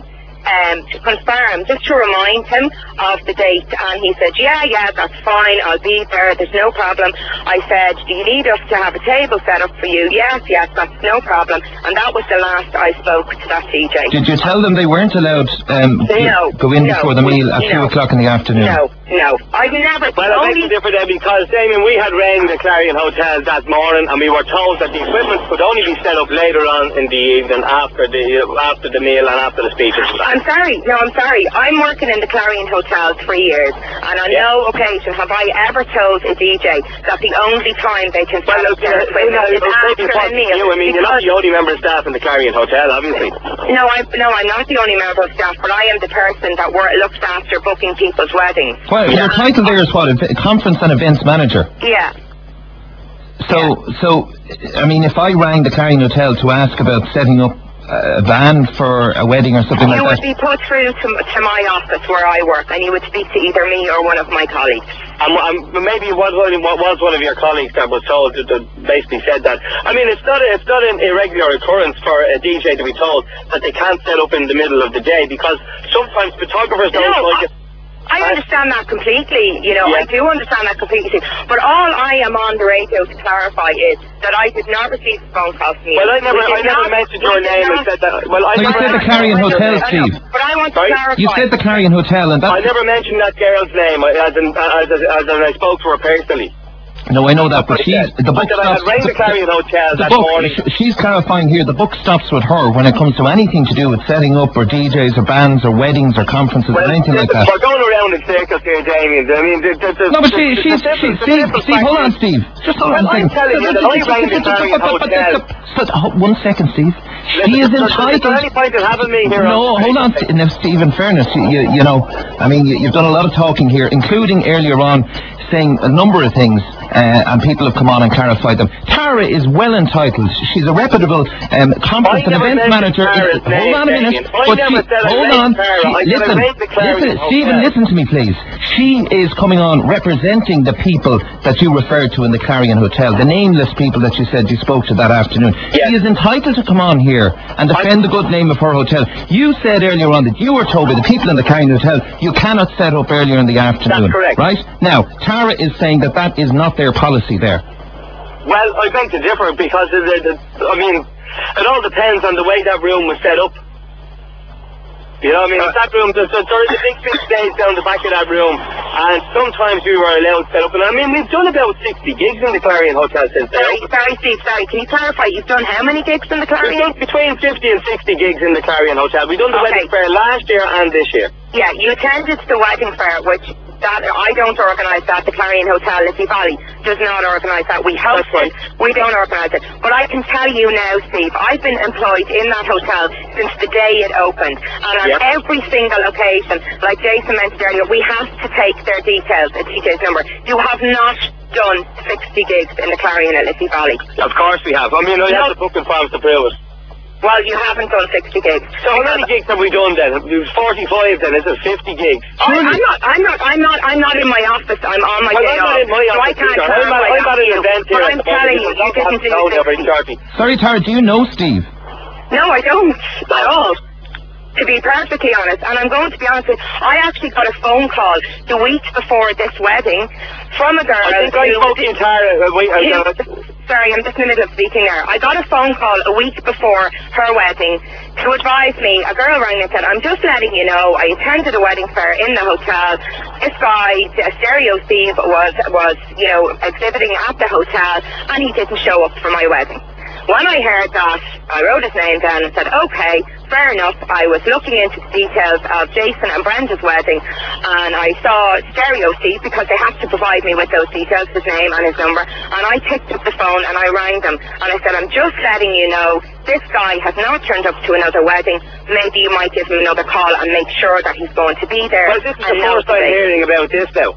um, to confirm, just to remind him of the date, and he said, yeah, yeah, that's fine, I'll be there, there's no problem. I said, do you need us to have a table set up for you? Yes, yes, that's no problem. And that was the last I spoke to that D J. Did you tell them they weren't allowed um, no, go in no, before the meal at no, two o'clock in the afternoon? No, no, I never. Well, it makes a difference then because, Damien, we had rang the Clarion Hotel that morning and we were told that the equipment could only be set up later on in the evening after the after the meal and after the speeches. I'm sorry, no, I'm sorry. I'm working in the Clarion Hotel three years, and on yeah. no occasion have I ever told a D J that the only time they can set well, up their equipment is after a meal. You, I mean, you're not the only member of staff in the Clarion Hotel, obviously. No, I'm, no, I'm not the only member of staff, but I am the person that wor- looks after booking people's weddings. Well, your title there is what? A conference and events manager. Yeah. So, yeah. so, I mean, if I rang the Clarion Hotel to ask about setting up a van for a wedding or something you like that, you would be put through to, to my office where I work, and you would speak to either me or one of my colleagues. Um, um, maybe what was one of your colleagues that was told that, that basically said that. I mean, it's not a, it's not an irregular occurrence for a D J to be told that they can't set up in the middle of the day, because sometimes photographers don't no, like it. I understand that completely, you know, yeah. I do understand that completely. But all I am on the radio to clarify is that I did not receive a phone call from you. Well, I never, I never not, mentioned your name and said that. Well, I so you said the Clarion Hotel, Steve. But I want to Sorry? clarify. You said the Clarion Hotel, and that's... I never mentioned that girl's name as in, as, as, as in I spoke to her personally. No, I know that, but she's the book I stops. had rang the Clarion Hotel The that book, morning. sh- she's clarifying here. The book stops with her when it comes to anything to do with setting up or D Js or bands or weddings or conferences well, or anything like that. We're going around in circles here, Damien. I mean, the, the, the, No, but she, the, she's, the she, simple, Steve, the Steve, hold on, Steve. Just hold well, on a I'm second. telling you that I rang the Clarion Hotel. So, one second, Steve. She is entitled. Is there any point in having me here? No, hold on. Now, Steve, in fairness, you, you, you know, I mean, you, you've done a lot of talking here, including earlier on saying a number of things, uh, and people have come on and clarified them. Tara is well entitled. She's a reputable um, conference and events manager. Tara's In, hold on a minute. I But never she, said I hold raised on. Tara. She, I said I listen, raised the Clarion listen, Hotel. Stephen, listen to me, please. She is coming on representing the people that you referred to in the Clarion Hotel, the nameless people that you said you spoke to that afternoon. Yes. She is entitled to come on here and defend the good name of her hotel. You said earlier on that you were told by the people in the Clarion Hotel you cannot set up earlier in the afternoon. That's correct. Right? Now, Tara is saying that that is not their policy there. Well, I beg to differ because, of the, the, I mean, it all depends on the way that room was set up. You know what I mean? Uh, that room, there, there is a big, big stage down the back of that room, and sometimes we were allowed to set up. And I mean, we've done about sixty gigs in the Clarion Hotel since then. Sorry, sorry, Steve, sorry. Can you clarify? You've done how many gigs in the Clarion? We've done between fifty and sixty gigs in the Clarion Hotel. We've done the Okay. wedding fair last year and this year. Yeah, you attended the wedding fair, which that I don't organise that. The Clarion Hotel, Liffey Valley, does not organise that. We host it. We don't organise it. But I can tell you now, Steve, I've been employed in that hotel since the day it opened. And on Yep. every single occasion, like Jason mentioned earlier, we have to take their details, a D J's number. You have not done sixty gigs in the Clarion at Liffey Valley. Of course we have. I mean, I No. have the booking forms to prove it. Well, you haven't done sixty gigs. So how many gigs have we done then? It was forty-five then, is it fifty gigs? I, I'm not. I'm not. I'm not. I'm not in my office. I'm on my Well, day I'm not off. in my so I office can't either. I'm clarify at, I'm that at to an you. event here But at I'm the telling moment. you, you didn't do I'll very sixty. shortly. Sorry, Tara, do you know Steve? No, I don't at all. To be perfectly honest, and I'm going to be honest with you, I actually got a phone call the week before this wedding from a girl I think I who- spoke to Tara. uh, Wait, I got it. Sorry, I'm just in the middle of speaking there. I got a phone call a week before her wedding to advise me. A girl rang me and said, I'm just letting you know, I attended a wedding fair in the hotel. This guy, uh, Stereo Steve, was, was, you know, exhibiting at the hotel, and he didn't show up for my wedding. When I heard that, I wrote his name down and said, okay, fair enough. I was looking into the details of Jason and Brenda's wedding, and I saw Stereo Steve, because they have to provide me with those details, his name and his number, and I picked up the phone and I rang them, and I said, I'm just letting you know, this guy has not turned up to another wedding. Maybe you might give him another call and make sure that he's going to be there. Well, this is the and know first I'm the date. hearing about this now.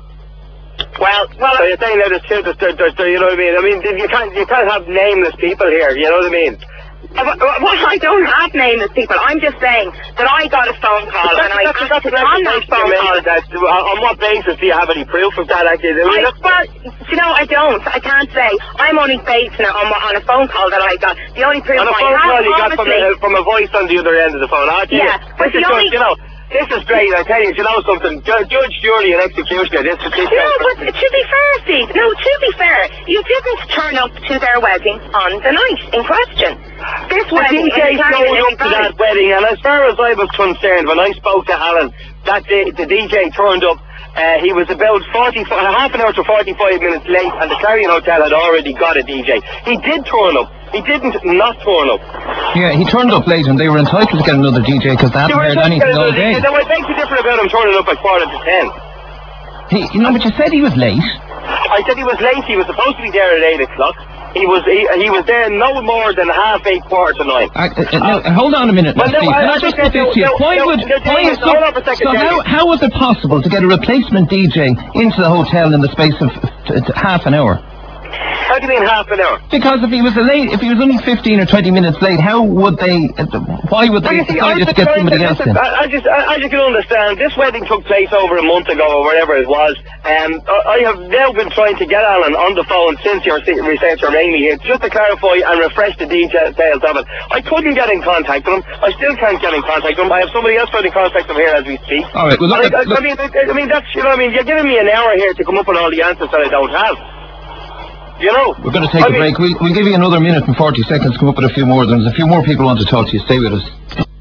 Well, well, So you're saying that there's two, there's, there's, there's, you know what I mean? I mean, you can't, you can't have nameless people here, you know what I mean? Uh, Well, well, I don't have nameless people. I'm just saying that I got a phone call, and I that's, that's, acted that's on that phone call. that, on, on what basis do you have any proof of that? Actually, I mean, I, that's- well, you know, I don't. I can't say. I'm only basing it on, on a phone call that I got. The only proof on a I phone have, call you got from obviously, a, from a voice on the other end of the phone, aren't you? Yeah, but This the is only- just, you know, This is great, I tell you, you know something, Ju- judge, jury and executioner, this is... This No, but to be fair, Steve, no, to be fair, you didn't turn up to their wedding on the night in question. This The wedding D J is entirely showed up to valid. that wedding, and as far as I was concerned, when I spoke to Alan, that day, the D J turned up. Uh, he was about forty, half an hour to forty-five minutes late, and the Clarion Hotel had already got a D J. He did turn up. He didn't not turn up. Yeah, he turned up late, and they were entitled to get another D J because they hadn't heard anything all day. Now, what makes it different about him turning up at quarter to ten? He, you know, but you said he was late. I said he was late. He was supposed to be there at eight o'clock. He was he, he was there no more than half eight, quarter to nine. I, uh, uh, now, hold on a minute, Well, Steve. no, I- Can I I just think put this that- to you? no, Why no, would... no, why no, is hold on for a second, so Jamie. how, how was it possible to get a replacement D J into the hotel in the space of t- t- half an hour? How do you mean half an hour? Because if he was a late, if he was only fifteen or twenty minutes late, how would they? Uh, why would Well, they you see, I decide to just get trying somebody to- else listen, in? I, I just, I, as you can understand, this wedding took place over a month ago or whatever it was. Um, I, I have now been trying to get Alan on the phone since your se- researcher Amy here, just to clarify and refresh the details of it. I couldn't get in contact with him. I still can't get in contact with him. I have somebody else trying to contact him here as we speak. All right, well, look, And I, I, look- I mean, I, I mean, that's, you know, I mean, you're giving me an hour here to come up with all the answers that I don't have. You know, We're going to take I a mean, break. We'll, we'll give you another minute and forty seconds to come up with a few more. There's a few more people want to talk to you. Stay with us.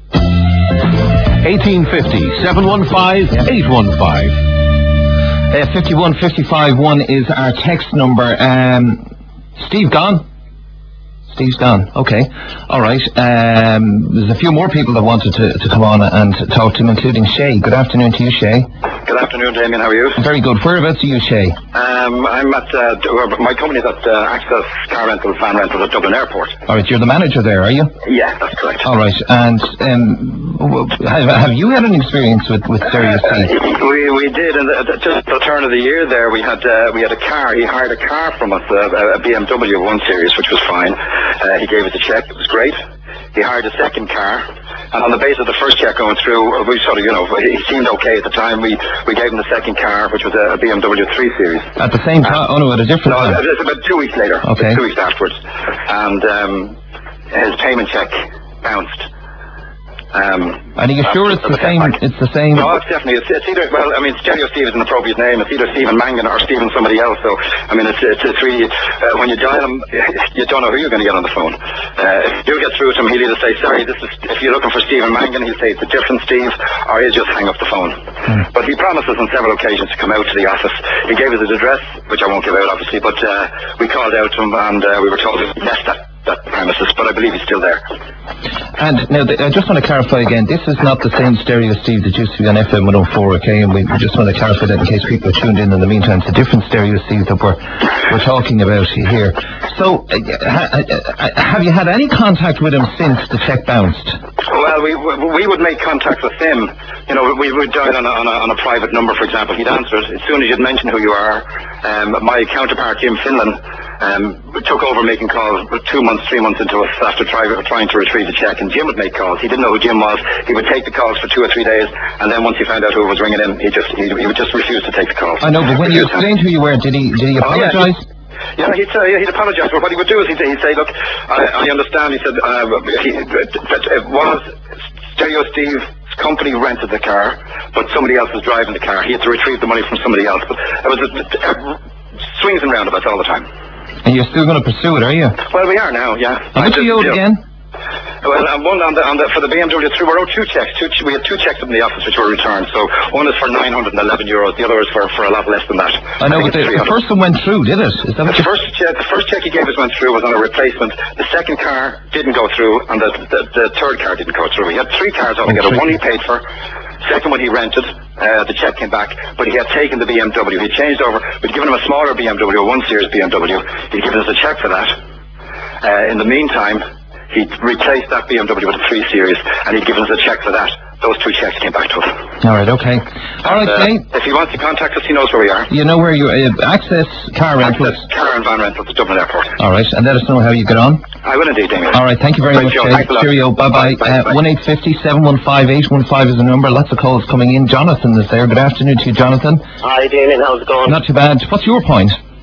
eighteen fifty, seven one five, eight one five. Uh, fifty-one fifty-five one is our text number. Um, Steve gone? Steve's gone. Okay. All right. Um, there's a few more people that wanted to, to come on and talk to him, including Shay. Good afternoon to you, Shay. Good afternoon, Damien. How are you? Very good. Whereabouts are you, Shay? Um, I'm at, uh, d- well, my company's at uh, Access Car Rental, Van Rental at Dublin Airport. All right. You're the manager there, are you? Yeah, that's correct. All right. And um, w- have, have you had any experience with, with Stereo Steve? We we did, and the, the, just at the turn of the year there, we had uh, we had a car. He hired a car from us, uh, a B M W one Series, which was fine. Uh, he gave us a check. It was great. He hired a second car, and on the basis of the first check going through, we sort of, you know, he seemed okay at the time. We we gave him the second car, which was a, a B M W three Series. At the same time? Oh, no, at a different No, time. it was about two weeks later. Okay. Two weeks afterwards, and um, his payment check bounced. Um, And are you sure it's the Okay, same? thanks. It's the same. No, it's definitely, it's, it's either, well, I mean, Stereo Steve is an appropriate name. It's either Stephen Mangan or Stephen somebody else. So, I mean, it's, it's, it's really, uh, when you dial him, you don't know who you're going to get on the phone. Uh, if you get through to him, he'll either say, sorry, this is, if you're looking for Stephen Mangan, he'll say it's a different Steve, or he'll just hang up the phone. Hmm. But he promised us on several occasions to come out to the office. He gave us his address, which I won't give out, obviously, but uh, we called out to him and uh, we were told he left that, that premises, but I believe he's still there. And now, th- I just want to clarify again, this is not the same Stereo Steve that used to be on F M one oh four, okay? And we just want to clarify that in case people are tuned in in the meantime. It's a different Stereo Steve that we're, we're talking about here. So, uh, ha- uh, have you had any contact with him since the check bounced? Well, we we would make contact with him. You know, we would dial on a, on a, on a private number, for example. He'd answer it. As soon as you'd mention who you are, um, my counterpart, Jim Finlan, um, took over making calls two months, three months into us after try, trying to retrieve the check, and Jim would make calls. He didn't know who Jim was. He would take the calls for two or three days, and then once he found out who was ringing him, he just he, he would just refuse to take the calls. I know, but when you explained who you were, did he did he Oh, yeah. apologise? Yeah, he'd, uh, he'd apologise, but what he would do is he'd, he'd say, look, I, I understand, he said, uh, he, that it was Stereo Steve's company rented the car, but somebody else was driving the car. He had to retrieve the money from somebody else. But it was a, a, swings and roundabouts all the time. And you're still going to pursue it, are you? Well, we are now, yeah. How much I are just- you owed you know, again? Well, um, one on the, on the, for the B M W three, we wrote two checks. Two, ch- we had two checks in the office which were returned. So one is for nine hundred eleven euros, the other is for, for a lot less than that. I know, think but it's the, the three hundred. first one went through, did it? Is that The what you... first check, the first check he gave us went through was on a replacement. The second car didn't go through, and the, the, the third car didn't go through. He had three cars altogether. three. One he paid for, second one he rented. Uh, the check came back, but he had taken the B M W. He changed over. We'd given him a smaller B M W, a one Series B M W. He'd given us a check for that. Uh, in the meantime, he replaced that B M W with a three Series, and he'd given us a check for that. Those two checks came back to us. All right, okay. All right, Uh, Jay. if he wants to contact us, he knows where we are. You know where you uh, access car rentals. Access car and van rentals at Dublin Airport. All right, and let us know how you get on. I will indeed, Damien. All right, thank you very Right, much, Joe, Jay. thanks a lot. Cheerio, bye-bye. Bye, Uh, bye. one eight five zero, seven one five, eight one five is the number. Lots of calls coming in. Jonathan is there. Good afternoon to you, Jonathan. Hi, Damien, how's it going? Not too bad. What's your point?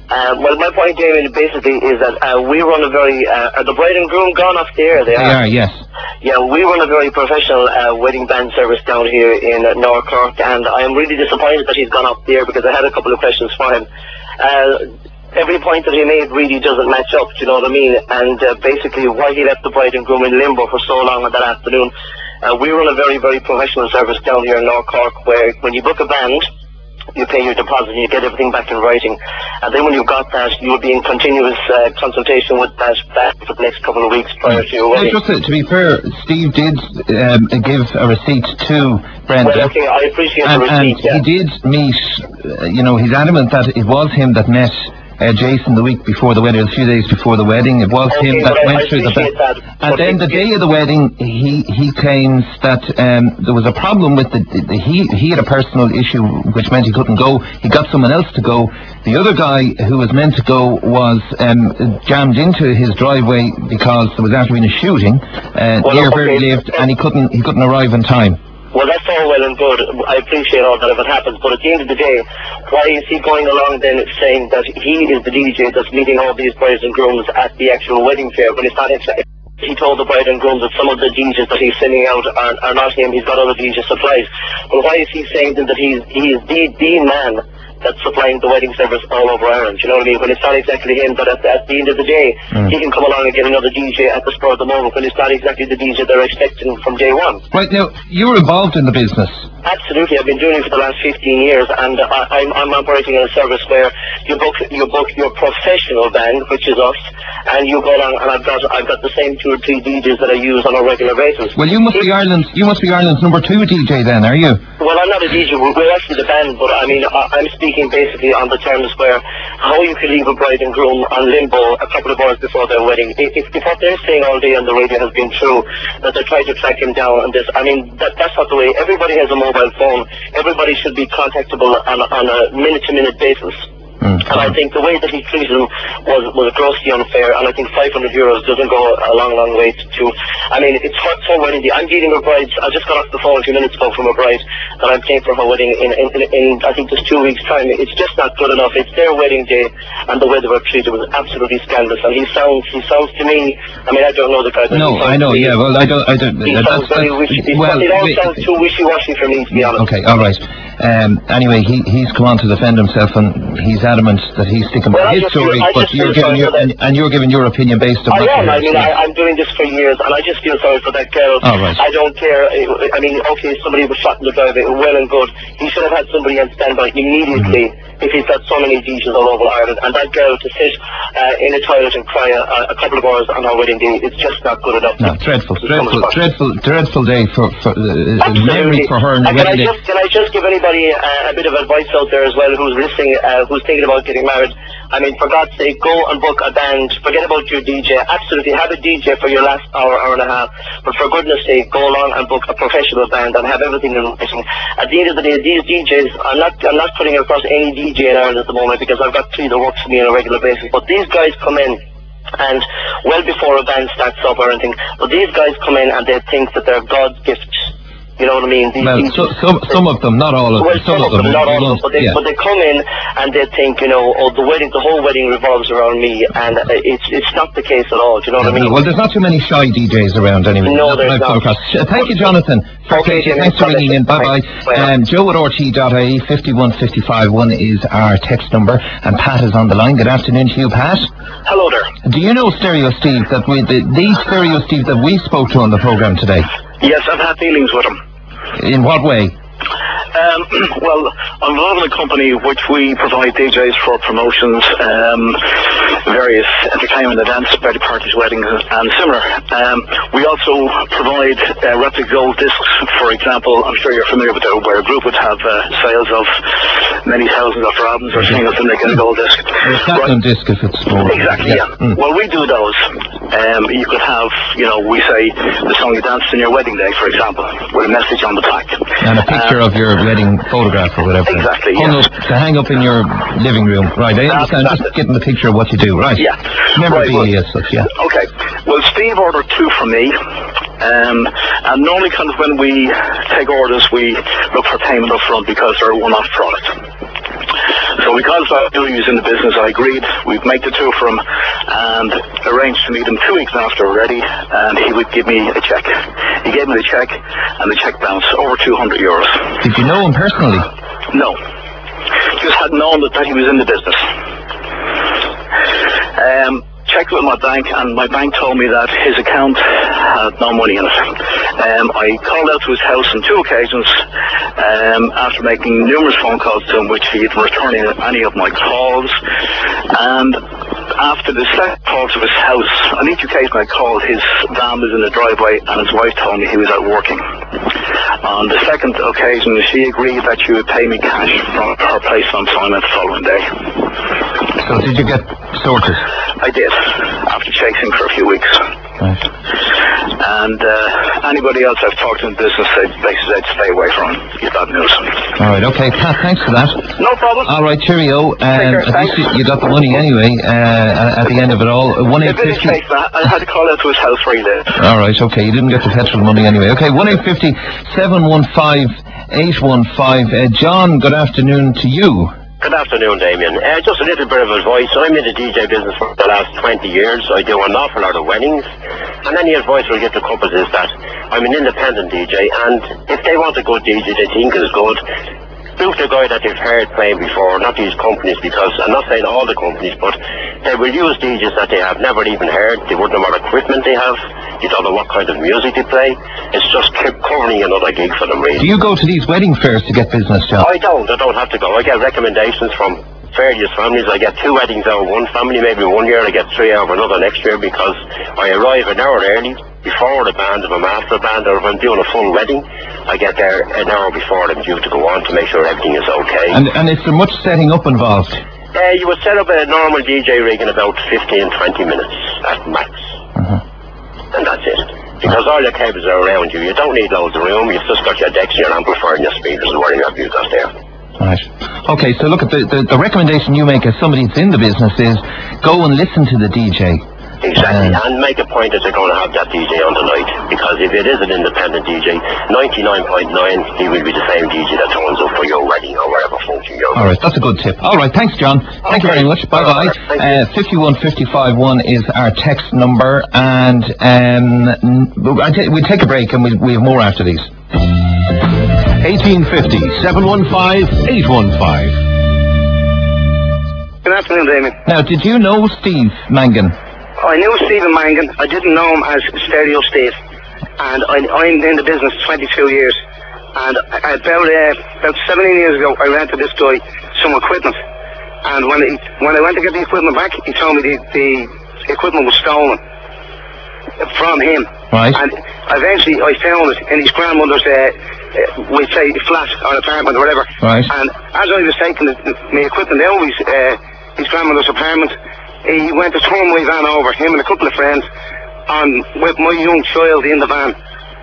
Um, well, my point, Damien, basically is that uh, we run a very... Uh, are the bride and groom gone off the air? They, they are. are, yes. Yeah, we run a very professional uh, wedding band service down here in uh, North Cork, and I am really disappointed that he's gone off the air because I had a couple of questions for him. Uh, every point that he made really doesn't match up, do you know what I mean? And uh, basically why he left the bride and groom in limbo for so long on that afternoon. Uh, we run a very, very professional service down here in North Cork where when you book a band, you pay your deposit and you get everything back in writing. And then when you've got that, you will be in continuous uh, consultation with that band for the next couple of weeks prior to your wedding. Now, just to, to be fair, Steve did um, give a receipt to Brenda. Well, okay, I appreciate and, the receipt, and yeah. he did meet, uh, you know, he's adamant that it was him that met uh, Jason the week before the wedding, a few days before the wedding. It was okay, him that I, went I through the appreciate band. that. And then the day of the wedding, he he claims that um, there was a problem with the, the, the he he had a personal issue which meant he couldn't go. He got someone else to go. The other guy who was meant to go was um, jammed into his driveway because there was after being a shooting uh, well, near okay. where he lived, and he couldn't he couldn't arrive in time. Well, that's all well and good. I appreciate all that if it happens, but at the end of the day, why is he going along then saying that he is the D J that's meeting all these brides and grooms at the actual wedding fair when it's not him? He told the bride and grooms that some of the D Js that he's sending out are, are not him, he's got other D J supplies. Well, why is he saying then that he's, he is the, the man that's supplying the wedding service all over Ireland, you know what I mean? When it's not exactly him, but at, at the end of the day, mm. he can come along and get another D J at the spur of the moment when it's not exactly the D J they're expecting from day one. Right, now, you were involved in the business. Absolutely, I've been doing it for the last fifteen years, and uh, I'm, I'm operating in a service where you book you book your professional band, which is us, and you go along, and I've got I've got the same two or three D Js that I use on a regular basis. Well, you must be Ireland's you must be Ireland's number two D J then, are you? Well, I'm not a D J. We're, we're actually the band, but I mean, I, I'm speaking basically on the terms where how you can leave a bride and groom on limbo a couple of hours before their wedding. If, if, if what they're saying all day on the radio has been true, that they're trying to track him down on this, I mean, that, that's not the way. Everybody has a mobile phone. Everybody should be contactable on, on a minute-to-minute basis. Mm. And I think the way that he treated him was, was grossly unfair, and I think five hundred euros doesn't go a long, long way to, to I mean, it's hard so wedding day. I'm dealing with brides. I just got off the phone a few minutes ago from a bride that I'm paying for her wedding in, in, in, in I think just two weeks' time. It's just not good enough. It's their wedding day, and the way they were treated was absolutely scandalous. And he sounds, he sounds to me, I mean, I don't know the guy. But no, I know, yeah, well, I don't, I don't, he uh, sounds that's, very that's, wishy, well, it all wait, sounds too wishy-washy for me, to be honest. Okay, all right. Um, anyway, he, he's come on to defend himself, and he's adamant that he's sticking well, by his story, feel, but you're giving your, and, and you're giving your opinion based on I what am, I you mean, I, I'm doing this for years, and I just feel sorry for that girl. All right. I don't care, I mean, okay, somebody was shot in the driveway, well and good. He should have had somebody on standby immediately mm-hmm. if he's got so many D Js all over Ireland, and that girl to sit uh, in a toilet and cry a, a couple of hours on her wedding day, it's just not good enough. No, dreadful, dreadful, dreadful, dreadful day for, for uh, memory for her. And and can, I day. just, can I just give anybody uh, a bit of advice out there as well who's listening, uh, who's thinking about getting married? I mean, for God's sake, go and book a band. Forget about your D J. Absolutely, have a D J for your last hour, hour and a half. But for goodness sake, go along and book a professional band and have everything in writing. At the end of the day, these D Js, I'm not, I'm not putting across any D J in Ireland at the moment because I've got three that work for me on a regular basis. But these guys come in, and well before a band starts up or anything, but these guys come in and they think that they're God's gift. You know what I mean? These, well, these, so, some, some of them, not all of them. Well, some, some of them, them not all of them, but they, yeah. but they come in and they think, you know, oh, the wedding, the whole wedding revolves around me, and it's it's not the case at all. Do you know what yeah, I mean? Well, there's not too many shy D Js around anyway. No, there's I've not. Across. Thank you, Jonathan. Okay, Thanks, thanks for ringing in. Bye bye. Um, Joe at R T dot I E, fifty-one fifty-five one is our text number, and Pat is on the line. Good afternoon to you, Pat. Hello there. Do you know Stereo Steve? That we the, the Stereo Steve that we spoke to on the program today? Yes, I've had dealings with him. In what way? Um, well, I'm involved in a company which we provide D Js for promotions, um, various entertainment events, birthday parties, weddings, and similar. Um, we also provide uh, replica gold discs. For example, I'm sure you're familiar with that, where a group would have uh, sales of many thousands of albums or singles and they get a gold disc. A platinum right. disc if it's more. Exactly, yeah. yeah. Mm. Well, we do those. Um, you could have, you know, we say the song you danced on your wedding day, for example, with a message on the back. And a picture um, of your wedding photograph or whatever. Exactly, Hung yeah. up, to hang up in your living room. Right, I understand. That's just it. Getting the picture of what you do. Right. Yeah. Memorabilia right, well, as such, yeah. Okay. Well, Steve ordered two from me. Um, and normally kind of when we take orders, we look for payment up front because they're a one-off product. So because I knew he was in the business, I agreed we'd make the two for him and arranged to meet him two weeks after already, and he would give me a check. He gave me the check, and the check bounced over two hundred euros. Did you know him personally? No. Just had known that, that he was in the business. Um, checked with my bank, and my bank told me that his account had no money in it. Um, I called out to his house on two occasions um, after making numerous phone calls to him, which he didn't return any of my calls. And after the second call to his house, on each occasion I called, his van was in the driveway, and his wife told me he was out working. On the second occasion, she agreed that she would pay me cash from her place on employment the following day. So did you get sorted? I did, after chasing for a few weeks. Right. And uh, anybody else I've talked to in business, they, they said stay away from him. Get that news. All right, okay, Pat, thanks for that. No problem. All right, cheerio. Um, care, at least you, you got the money anyway uh, at the end of it all. one eight If it is fifty. case that, I had to call out to his house where he lived. All right, okay, you didn't get the petrol money anyway. Okay, one eight five zero, seven one five, eight one five. Uh, John, good afternoon to you. Good afternoon, Damien. Uh, just a little bit of advice. I'm in the D J business for the last twenty years. I do an awful lot of weddings. And any advice we'll give to couples is that I'm an independent D J, and if they want a good D J, they think is good, book the guy that they've heard playing before, not these companies, because I'm not saying all the companies, but they will use D Js that they have never even heard. They wouldn't know what equipment they have. You don't know what kind of music they play. It's just keep covering another gig for them, really. Do you go to these wedding fairs to get business, John? I don't. I don't have to go. I get recommendations from various families. I get two weddings out of one family, maybe one year. I get three out of another next year, because I arrive an hour early before the band, if I'm after the band, or if I'm doing a full wedding, I get there an hour before I'm due to go on to make sure everything is okay. And, and is there much setting up involved? Uh, you would set up a normal D J rig in about fifteen, twenty minutes at max. Uh-huh. And that's it. Because all your cables are around you. You don't need loads of room. You've just got your decks, your amplifier, and your speakers, and whatever you've got there. Right. Okay, so look at the, the, the recommendation you make as somebody that's in the business is go and listen to the D J. Exactly, Um, and make a point that they're going to have that D J on the night, because if it is an independent D J, ninety-nine point nine, he will be the same D J that turns up for your wedding or whatever function you're All right, that's a good tip. All right, thanks, John. Thank you Okay. very much. Bye-bye. Thank you. Uh, fifty-one fifty-five one is our text number, and um, n- I ta- we'll take a break, and we'll, we have more after these. eighteen fifty, seven one five, eight one five. Good afternoon, Damien. Now, did you know Steve Mangan? I knew Stephen Mangan. I didn't know him as Stereo Steve. And I, I'm in the business twenty-two years. And I, about, uh, about seventeen years ago, I rented this guy some equipment. And when, he, when I went to get the equipment back, he told me the, the equipment was stolen from him. Right. And eventually I found it in his grandmother's, uh, uh, we'd say, flat or apartment or whatever. Right. And as I was taking the, my equipment out of his, uh, his grandmother's apartment, he went to turn my van over, him and a couple of friends, on with my young child in the van.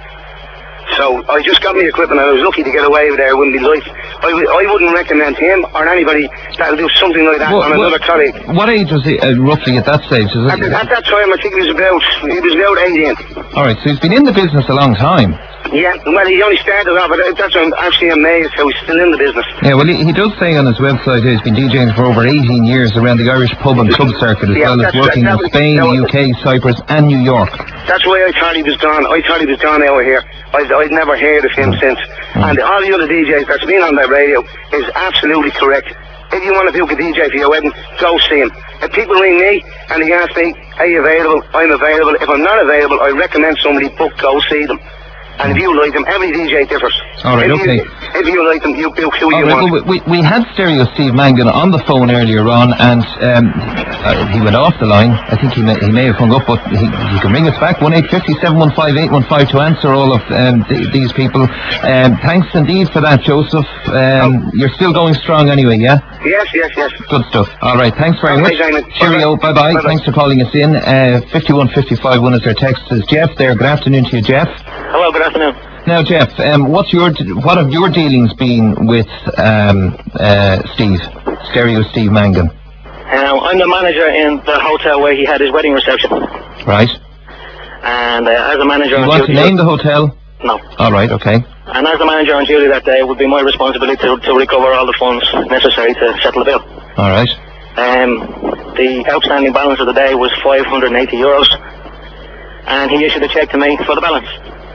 So I just got my equipment, and I was lucky to get away with there with my life. I, w- I wouldn't recommend him or anybody that'll do something like that What- on what- another colleague. What age was he uh, roughly at that stage? Is At, it? at that time, I think he was about he was about eighteen. All right, so he's been in the business a long time. Yeah, well, he only started off, but that's why I'm actually amazed how he's still in the business. Yeah, well, he, he does say on his website he's been DJing for over eighteen years around the Irish pub and club circuit, as Yeah, well as that's- working that- in that was- Spain, that was- U K, Cyprus, and New York. That's why I thought he was gone. I thought he was gone out of here. I'd, I'd never heard of him since. And all the other D Js that's been on that radio is absolutely correct. If you want to book a D J for your wedding, go see him. If people ring me and they ask me, are you available? I'm available. If I'm not available, I recommend somebody book, go see them. And if you like them, every D J differs. All right, if okay. You, if you like them, you book who All you right, want. well, we, we had Stereo Steve Mangan on the phone earlier on, and um, uh, he went off the line. I think he may, he may have hung up, but he, he can ring us back, one eight five zero, seven one five, eight one five, to answer all of um, th- these people. Um, thanks indeed for that, Joseph. Um, you're still going strong anyway, yeah? Yes, yes, yes. Good stuff. All right, thanks very Okay, much. Simon. Cheerio, Bye-bye. bye-bye. Bye-bye. Thanks for calling us in. Uh, fifty-one fifty-five one is our text. Is Jeff there? Good afternoon to you, Jeff. Hello, good afternoon. Now, Jeff, um, what's your what have your dealings been with um, uh, Steve, Stereo Steve Mangan? Um, I'm the manager in the hotel where he had his wedding reception. Right. And uh, as a manager... Do you on want to duty- name the hotel? No. All right, okay. And as the manager on duty that day, it would be my responsibility to, to recover all the funds necessary to settle the bill. All right. Um, the outstanding balance of the day was five hundred eighty euros, and he issued a cheque to me for the balance.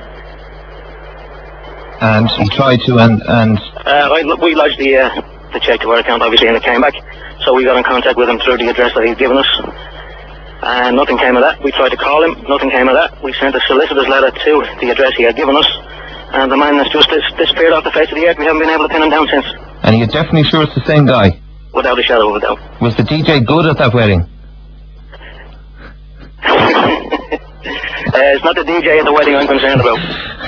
And he tried to, and... and uh, I, we lodged the, uh, the cheque to our account, obviously, and it came back. So we got in contact with him through the address that he'd given us. And nothing came of that. We tried to call him, nothing came of that. We sent a solicitor's letter to the address he had given us, and the man has just dis- disappeared off the face of the earth. We haven't been able to pin him down since. And you're definitely sure it's the same guy? Without a shadow of a doubt. Was the D J good at that wedding? Uh, it's not the D J at the wedding I'm concerned about.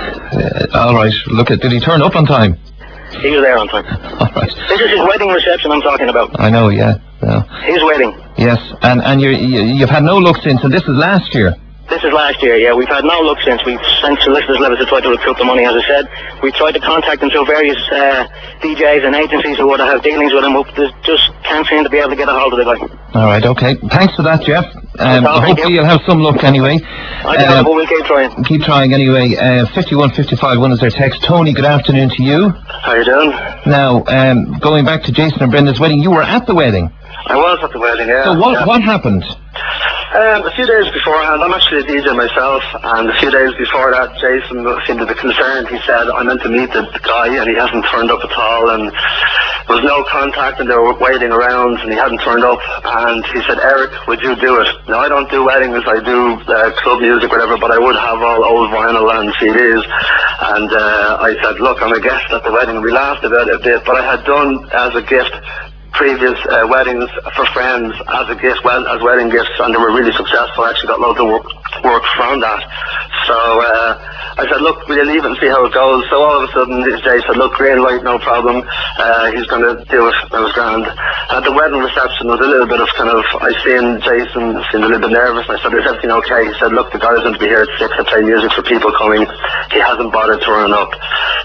Uh, all right. Look, at, did he turn up on time? He was there on time. All right. This is his wedding reception I'm talking about. I know, yeah. yeah. His wedding. Yes, and and you're, you, you've had no luck since, and this is last year. This is last year, yeah. We've had no luck since. We've sent solicitors' letters to try to recoup the money, as I said. We tried to contact them through various uh, D Js and agencies who would have dealings with him, but they just can't seem to be able to get a hold of the guy. All right, okay. Thanks for that, Jeff. Um, no, hopefully you. you'll have some luck anyway. I don't know, but we'll keep trying. Keep trying anyway. Uh, fifty-one fifty-five, one is their text. Tony, good afternoon to you. How you doing? Now, um, going back to Jason and Brenda's wedding, you were at the wedding. I was at the wedding, yeah. So what yeah. what happened? Um, a few days beforehand, I'm actually a D J myself, and a few days before that, Jason seemed to be concerned. He said, I meant to meet the guy, and he hasn't turned up at all, and there was no contact, and they were waiting around, and he hadn't turned up, and he said, Eric, would you do it? Now, I don't do weddings, I do uh, club music, whatever, but I would have all old vinyl and C Ds, and uh, I said, look, I'm a guest at the wedding. We laughed about it a bit, but I had done as a gift previous uh, weddings for friends as a gift, well, as wedding gifts, and they were really successful. I actually got loads of work, work from that. So uh, I said, look, we'll leave it and see how it goes. So all of a sudden, Jay said, look, green light, no problem. Uh, he's going to do it. It was grand. At the wedding reception, there was a little bit of kind of, I seen Jason seemed a little bit nervous. I said, is everything okay? He said, look, the guy's going to be here at six to play music for people coming. He hasn't bothered turning up.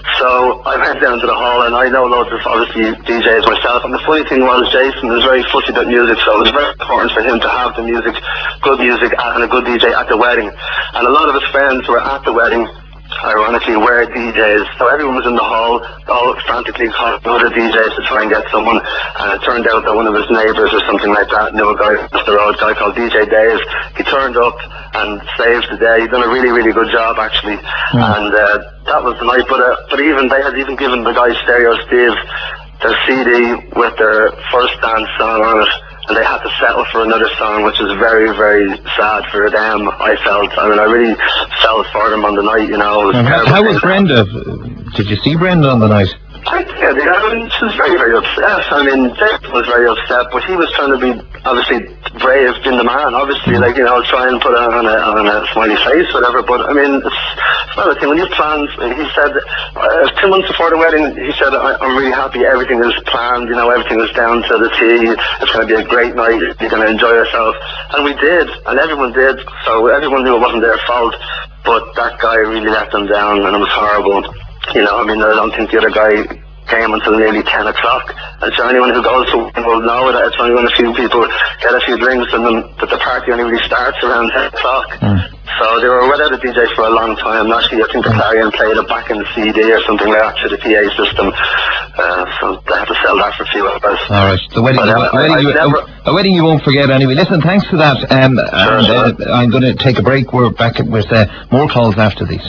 So I went down to the hall, and I know loads of, obviously, D Js myself. And the funny thing was, Jason was very fussy about music, so it was very important for him to have the music, good music, and a good D J at the wedding. And a lot of his friends who were at the wedding, ironically, were D Js. So everyone was in the hall, all frantically calling other D Js to try and get someone. And it turned out that one of his neighbours or something like that knew a guy off the road, a guy called D J Dave. He turned up and saved the day. He done a really, really good job, actually. Mm. And uh, that was the night. But uh, but even they had even given the guy Stereo Steve their C D with their first dance song on it, and they had to settle for another song, which is very, very sad for them, I felt. I mean, I really felt for them on the night, you know. It was how, how was Brenda? Did you see Brenda on the night? I did, yeah. I mean, she was very, very upset. I mean, Dave was very upset, but he was trying to be, obviously, brave, being the man, obviously, like, you know, try and put on a, on a smiley face, whatever, but, I mean, it's, it's not a thing. When you plan, he said, uh, two months before the wedding, he said, I, I'm really happy, everything is planned, you know, everything is down to the T, it's going to be a great night, you're going to enjoy yourself, and we did, and everyone did, so everyone knew it wasn't their fault, but that guy really let them down, and it was horrible. You know, I mean, I don't think the other guy came until nearly ten o'clock. And so anyone who goes to one will know that it's only when a few people get a few drinks and then that the party only really starts around ten o'clock. Mm. So they were without a D J for a long time. Actually, I think the Clarion played it back in the C D or something like that to the P A system. Uh, so they had to sell that for a few hours. All right. The wedding, but, uh, a, wedding you, never... a, a wedding you won't forget anyway. Listen, thanks for that. Um, sure, and, uh, sure. I'm going to take a break. We're back with uh, more calls after these.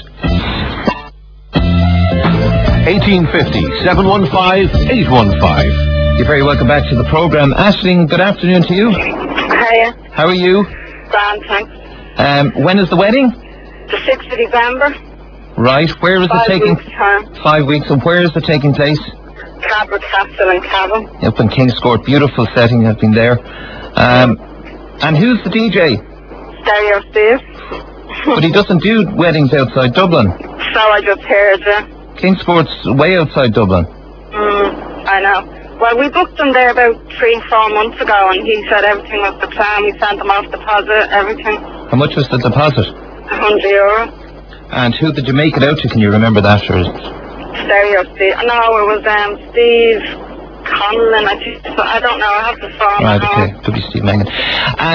eighteen fifty, seven one five, eight one five. You're very welcome back to the programme. Aisling, good afternoon to you. Hiya. How are you? Grand, thanks. Um, when is the wedding? The sixth of November. Right. Where is Five it taking? Weeks time. Five weeks. And where is it taking place? Cabra Castle in Cavan. Up in King's Court. Beautiful setting. I've been there. Um, and who's the D J? Stereo Steve. But he doesn't do weddings outside Dublin. So I just heard, yeah. King's Court's way outside Dublin. Mm, I know. Well, we booked him there about three, four months ago, and he said everything was the plan. We sent him off deposit, everything. How much was the deposit? A hundred euro. And who did you make it out to? Can you remember that? Or is it... Stereo Steve. No, it was um, Steve Conlon, I think. I don't know. I have the phone. Right, okay. Could be Steve Mangan. And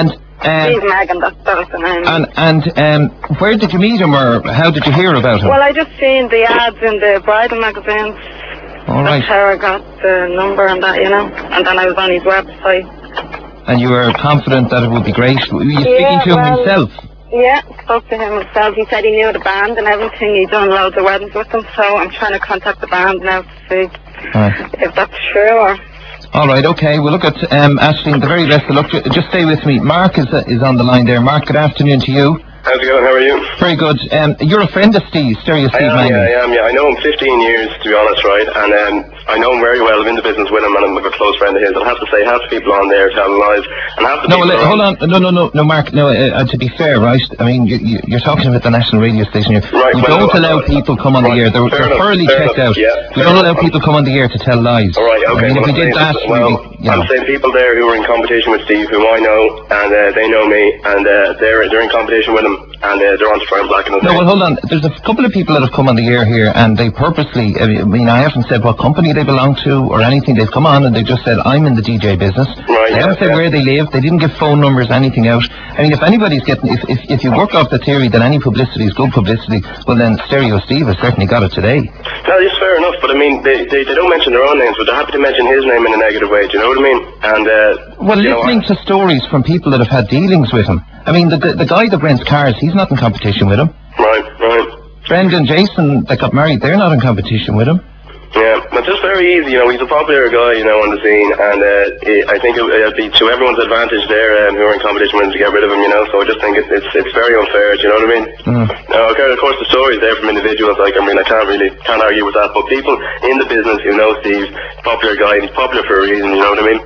Um, He's Megan, that's, that's the name. and and um, where did you meet him, or how did you hear about him? Well, I just seen the ads in the bridal magazines. All right. That's how I got the number and that, you know. And then I was on his website. And you were confident that it would be great. Were you speaking Yeah, to him well, himself? Yeah, spoke to him himself. He said he knew the band and everything. He'd done loads of weddings with them, so I'm trying to contact the band now to see Right. if that's true or... All right, okay. We'll look at um, Aisling, the very best of luck. Ju- Just stay with me. Mark is uh, is on the line there. Mark, good afternoon to you. How's it going? How are you? Very good. Um, you're a friend of Steve, Stereo Steve I am, Mangan. yeah, I am, yeah. I know him fifteen years, to be honest, right? And um, I know him very well. I'm in the business with him, and I'm a close friend of his. I'll have to say, half the people on there telling lies, and half the No, people well, are hold on. No, no, no, no, Mark. No, uh, uh, to be fair, right? I mean, you, you, you're talking about the national radio station here. Right, we well, don't no, allow no, people come on right, the air. They're, fair they're enough, thoroughly fair checked enough, out. yeah, we fair don't allow enough. people come on the air to tell lies. All right, okay. I mean, well, if we I'm did saying, that, well, we'd be, you I'm know. saying people there who are in competition with Steve, who I know, and uh, they know me, and uh, they're they're in competition with him, and uh, they're on to try and blacken us No, out. well, hold on. There's a couple of people that have come on the air here, and they purposely, I mean, I haven't said what company they belong to or anything. They've come on and they just said, I'm in the D J business. Right, They haven't yeah, said yeah. where they live. They didn't give phone numbers, anything out. I mean, if anybody's getting, if, if, if you work off the theory that any publicity is good publicity, well, then Stereo Steve has certainly got it today. No, it's fair enough, but I mean, they, they they don't mention their own names, but they're happy to mention his name in a negative way. Do you know what I mean? And uh, Well, you know, listening to stories from people that have had dealings with him, I mean, the, the, the guy that rents cars, he's not in competition with him. right, right. Brenda and Jason that got married, they're not in competition with him. Yeah, but just very easy, you know, he's a popular guy, you know, on the scene, and uh, it, I think it would be to everyone's advantage there um, who are in competition with him to get rid of him, you know, so I just think it's it's, it's very unfair, do you know what I mean? Mm. Now, okay, of course, the story's there from individuals, like, I mean, I can't really, can't argue with that, but people in the business who know Steve, popular guy, he's popular for a reason, you know what I mean?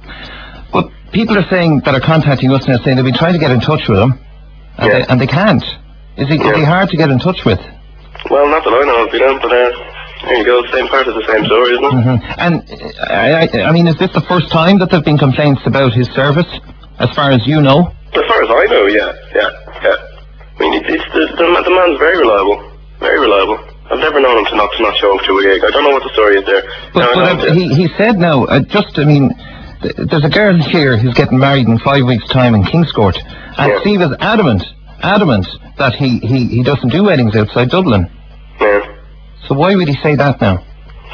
But people are saying, that are contacting us now, saying they've been trying to get in touch with him, and, Yeah. they, and they can't. Is he, is he hard to get in touch with? Well, not that I know of, you know, but uh, there you go, same part of the same story, isn't it? Mm-hmm. And, uh, I, I, I mean, is this the first time that there have been complaints about his service, as far as you know? As far as I know, yeah, yeah, yeah. I mean, it's, it's the, the, the man's very reliable, very reliable. I've never known him to not to not show up to a gig. I don't know what the story is there. But, No, but no, uh, he, he said now, uh, just, I mean, th- there's a girl here who's getting married in five weeks' time in Kingscourt, and Yeah. Steve is adamant, adamant that he, he, he doesn't do weddings outside Dublin. yeah. So why would he say that now?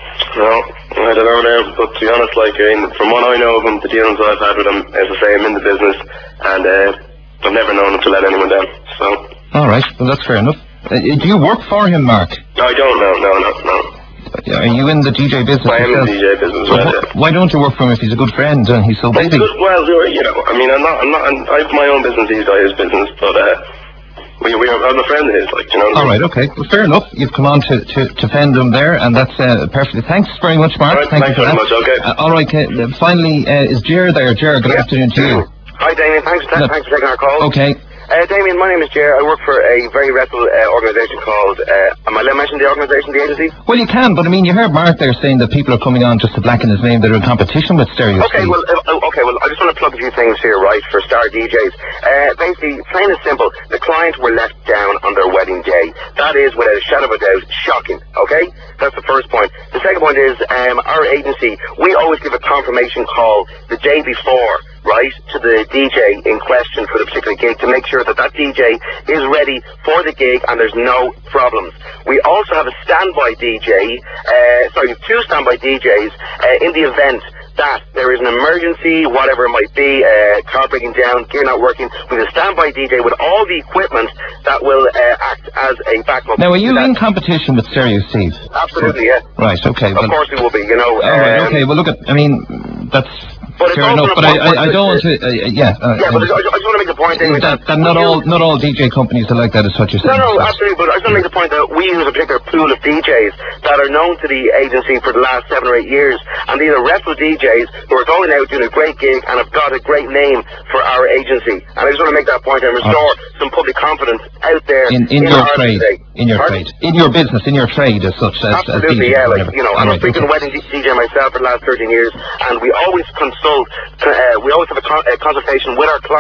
No, I don't know there, but to be honest, like, I mean, from what I know of him, the dealings I've had with him, as I say, I'm in the business, and uh, I've never known him to let anyone down, so... All right, well, that's fair enough. Uh, do you work for him, Mark? I don't know, no, no, no. Are you in the D J business I am in yourself? the D J business, So right, wh- yeah. why don't you work for him if he's a good friend and he's so It's busy? good, well, you're- you know, I mean, I'm not, I'm not, I'm, I have my own business, he's got his business, but, uh, we, we are, I'm a friend of his, like, you know. All right, okay. Well, fair enough. You've come on to, to, to fend him there, and that's uh, perfect. Thanks very much, Mark. All right, Thank thanks you for very that. much, okay. Uh, all right, uh, finally, uh, is Ger there? Ger, good afternoon to you. Hi, Damien. Thanks, th- Look. thanks for taking our call. Okay. Uh, Damien, my name is Jer. I work for a very reputable uh, organisation called, uh, am I allowed to mention the organisation, the agency? Well, you can, but I mean, you heard Mark there saying that people are coming on just to blacken his name. They're in competition with Stereo Okay, Steve. well, uh, okay, well, I just want to plug a few things here, right, for Star D Js. Uh, basically, plain and simple, the client were let down on their wedding day. That is, without a shadow of a doubt, shocking, okay? That's the first point. The second point is, um, our agency, we always give a confirmation call the day before, right, to the D J in question for the particular gig to make sure that that D J is ready for the gig and there's no problems. We also have a standby D J, uh, sorry, two standby D Js uh, in the event that there is an emergency, whatever it might be, uh, car breaking down, gear not working, with a standby D J with all the equipment that will uh, act as a backup. Now, are you to that. in competition with Stereo Steve? Absolutely, yeah. Right, okay. Of Well, course we will be, you know. all right, um, okay. Well, look at, I mean, that's But it's fair also enough, but I, important I, I don't want to, uh, yeah. Uh, Yeah, but I, I just want to make the point, Damien, that, that not we all use- not all D J companies are like that, is what you're No, saying. no, absolutely, but I just want to make the point that we use a particular pool of D Js that are known to the agency for the last seven or eight years, and these are reputable D Js who are going out doing a great gig and have got a great name for our agency. And I just want to make that point and restore some public confidence out there in, in your Ireland trade, today. in your Pardon? trade, in your business, in your trade as such. As, as Absolutely, D J, yeah, like, whatever. you know, All I'm a right, frequent okay. wedding D J myself for the last thirteen years, and we always consult, uh, we always have a, con- a consultation with our clients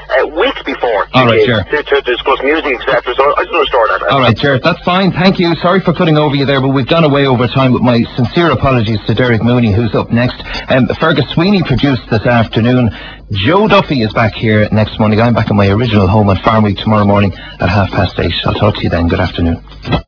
uh, weeks before. All right, to, Jared. to, to discuss music, et cetera. So I just want to restore that. All right, Jared, that's fine. Thank you. Sorry for cutting over you there, but we've gone away over time. With my sincere apologies to Derek Mooney, who's up next. Um, Fergus Sweeney produced this afternoon. Joe Duffy is back here next Monday. I'm back in my original home on Farm Week tomorrow morning at half past eight. I'll talk to you then. Good afternoon.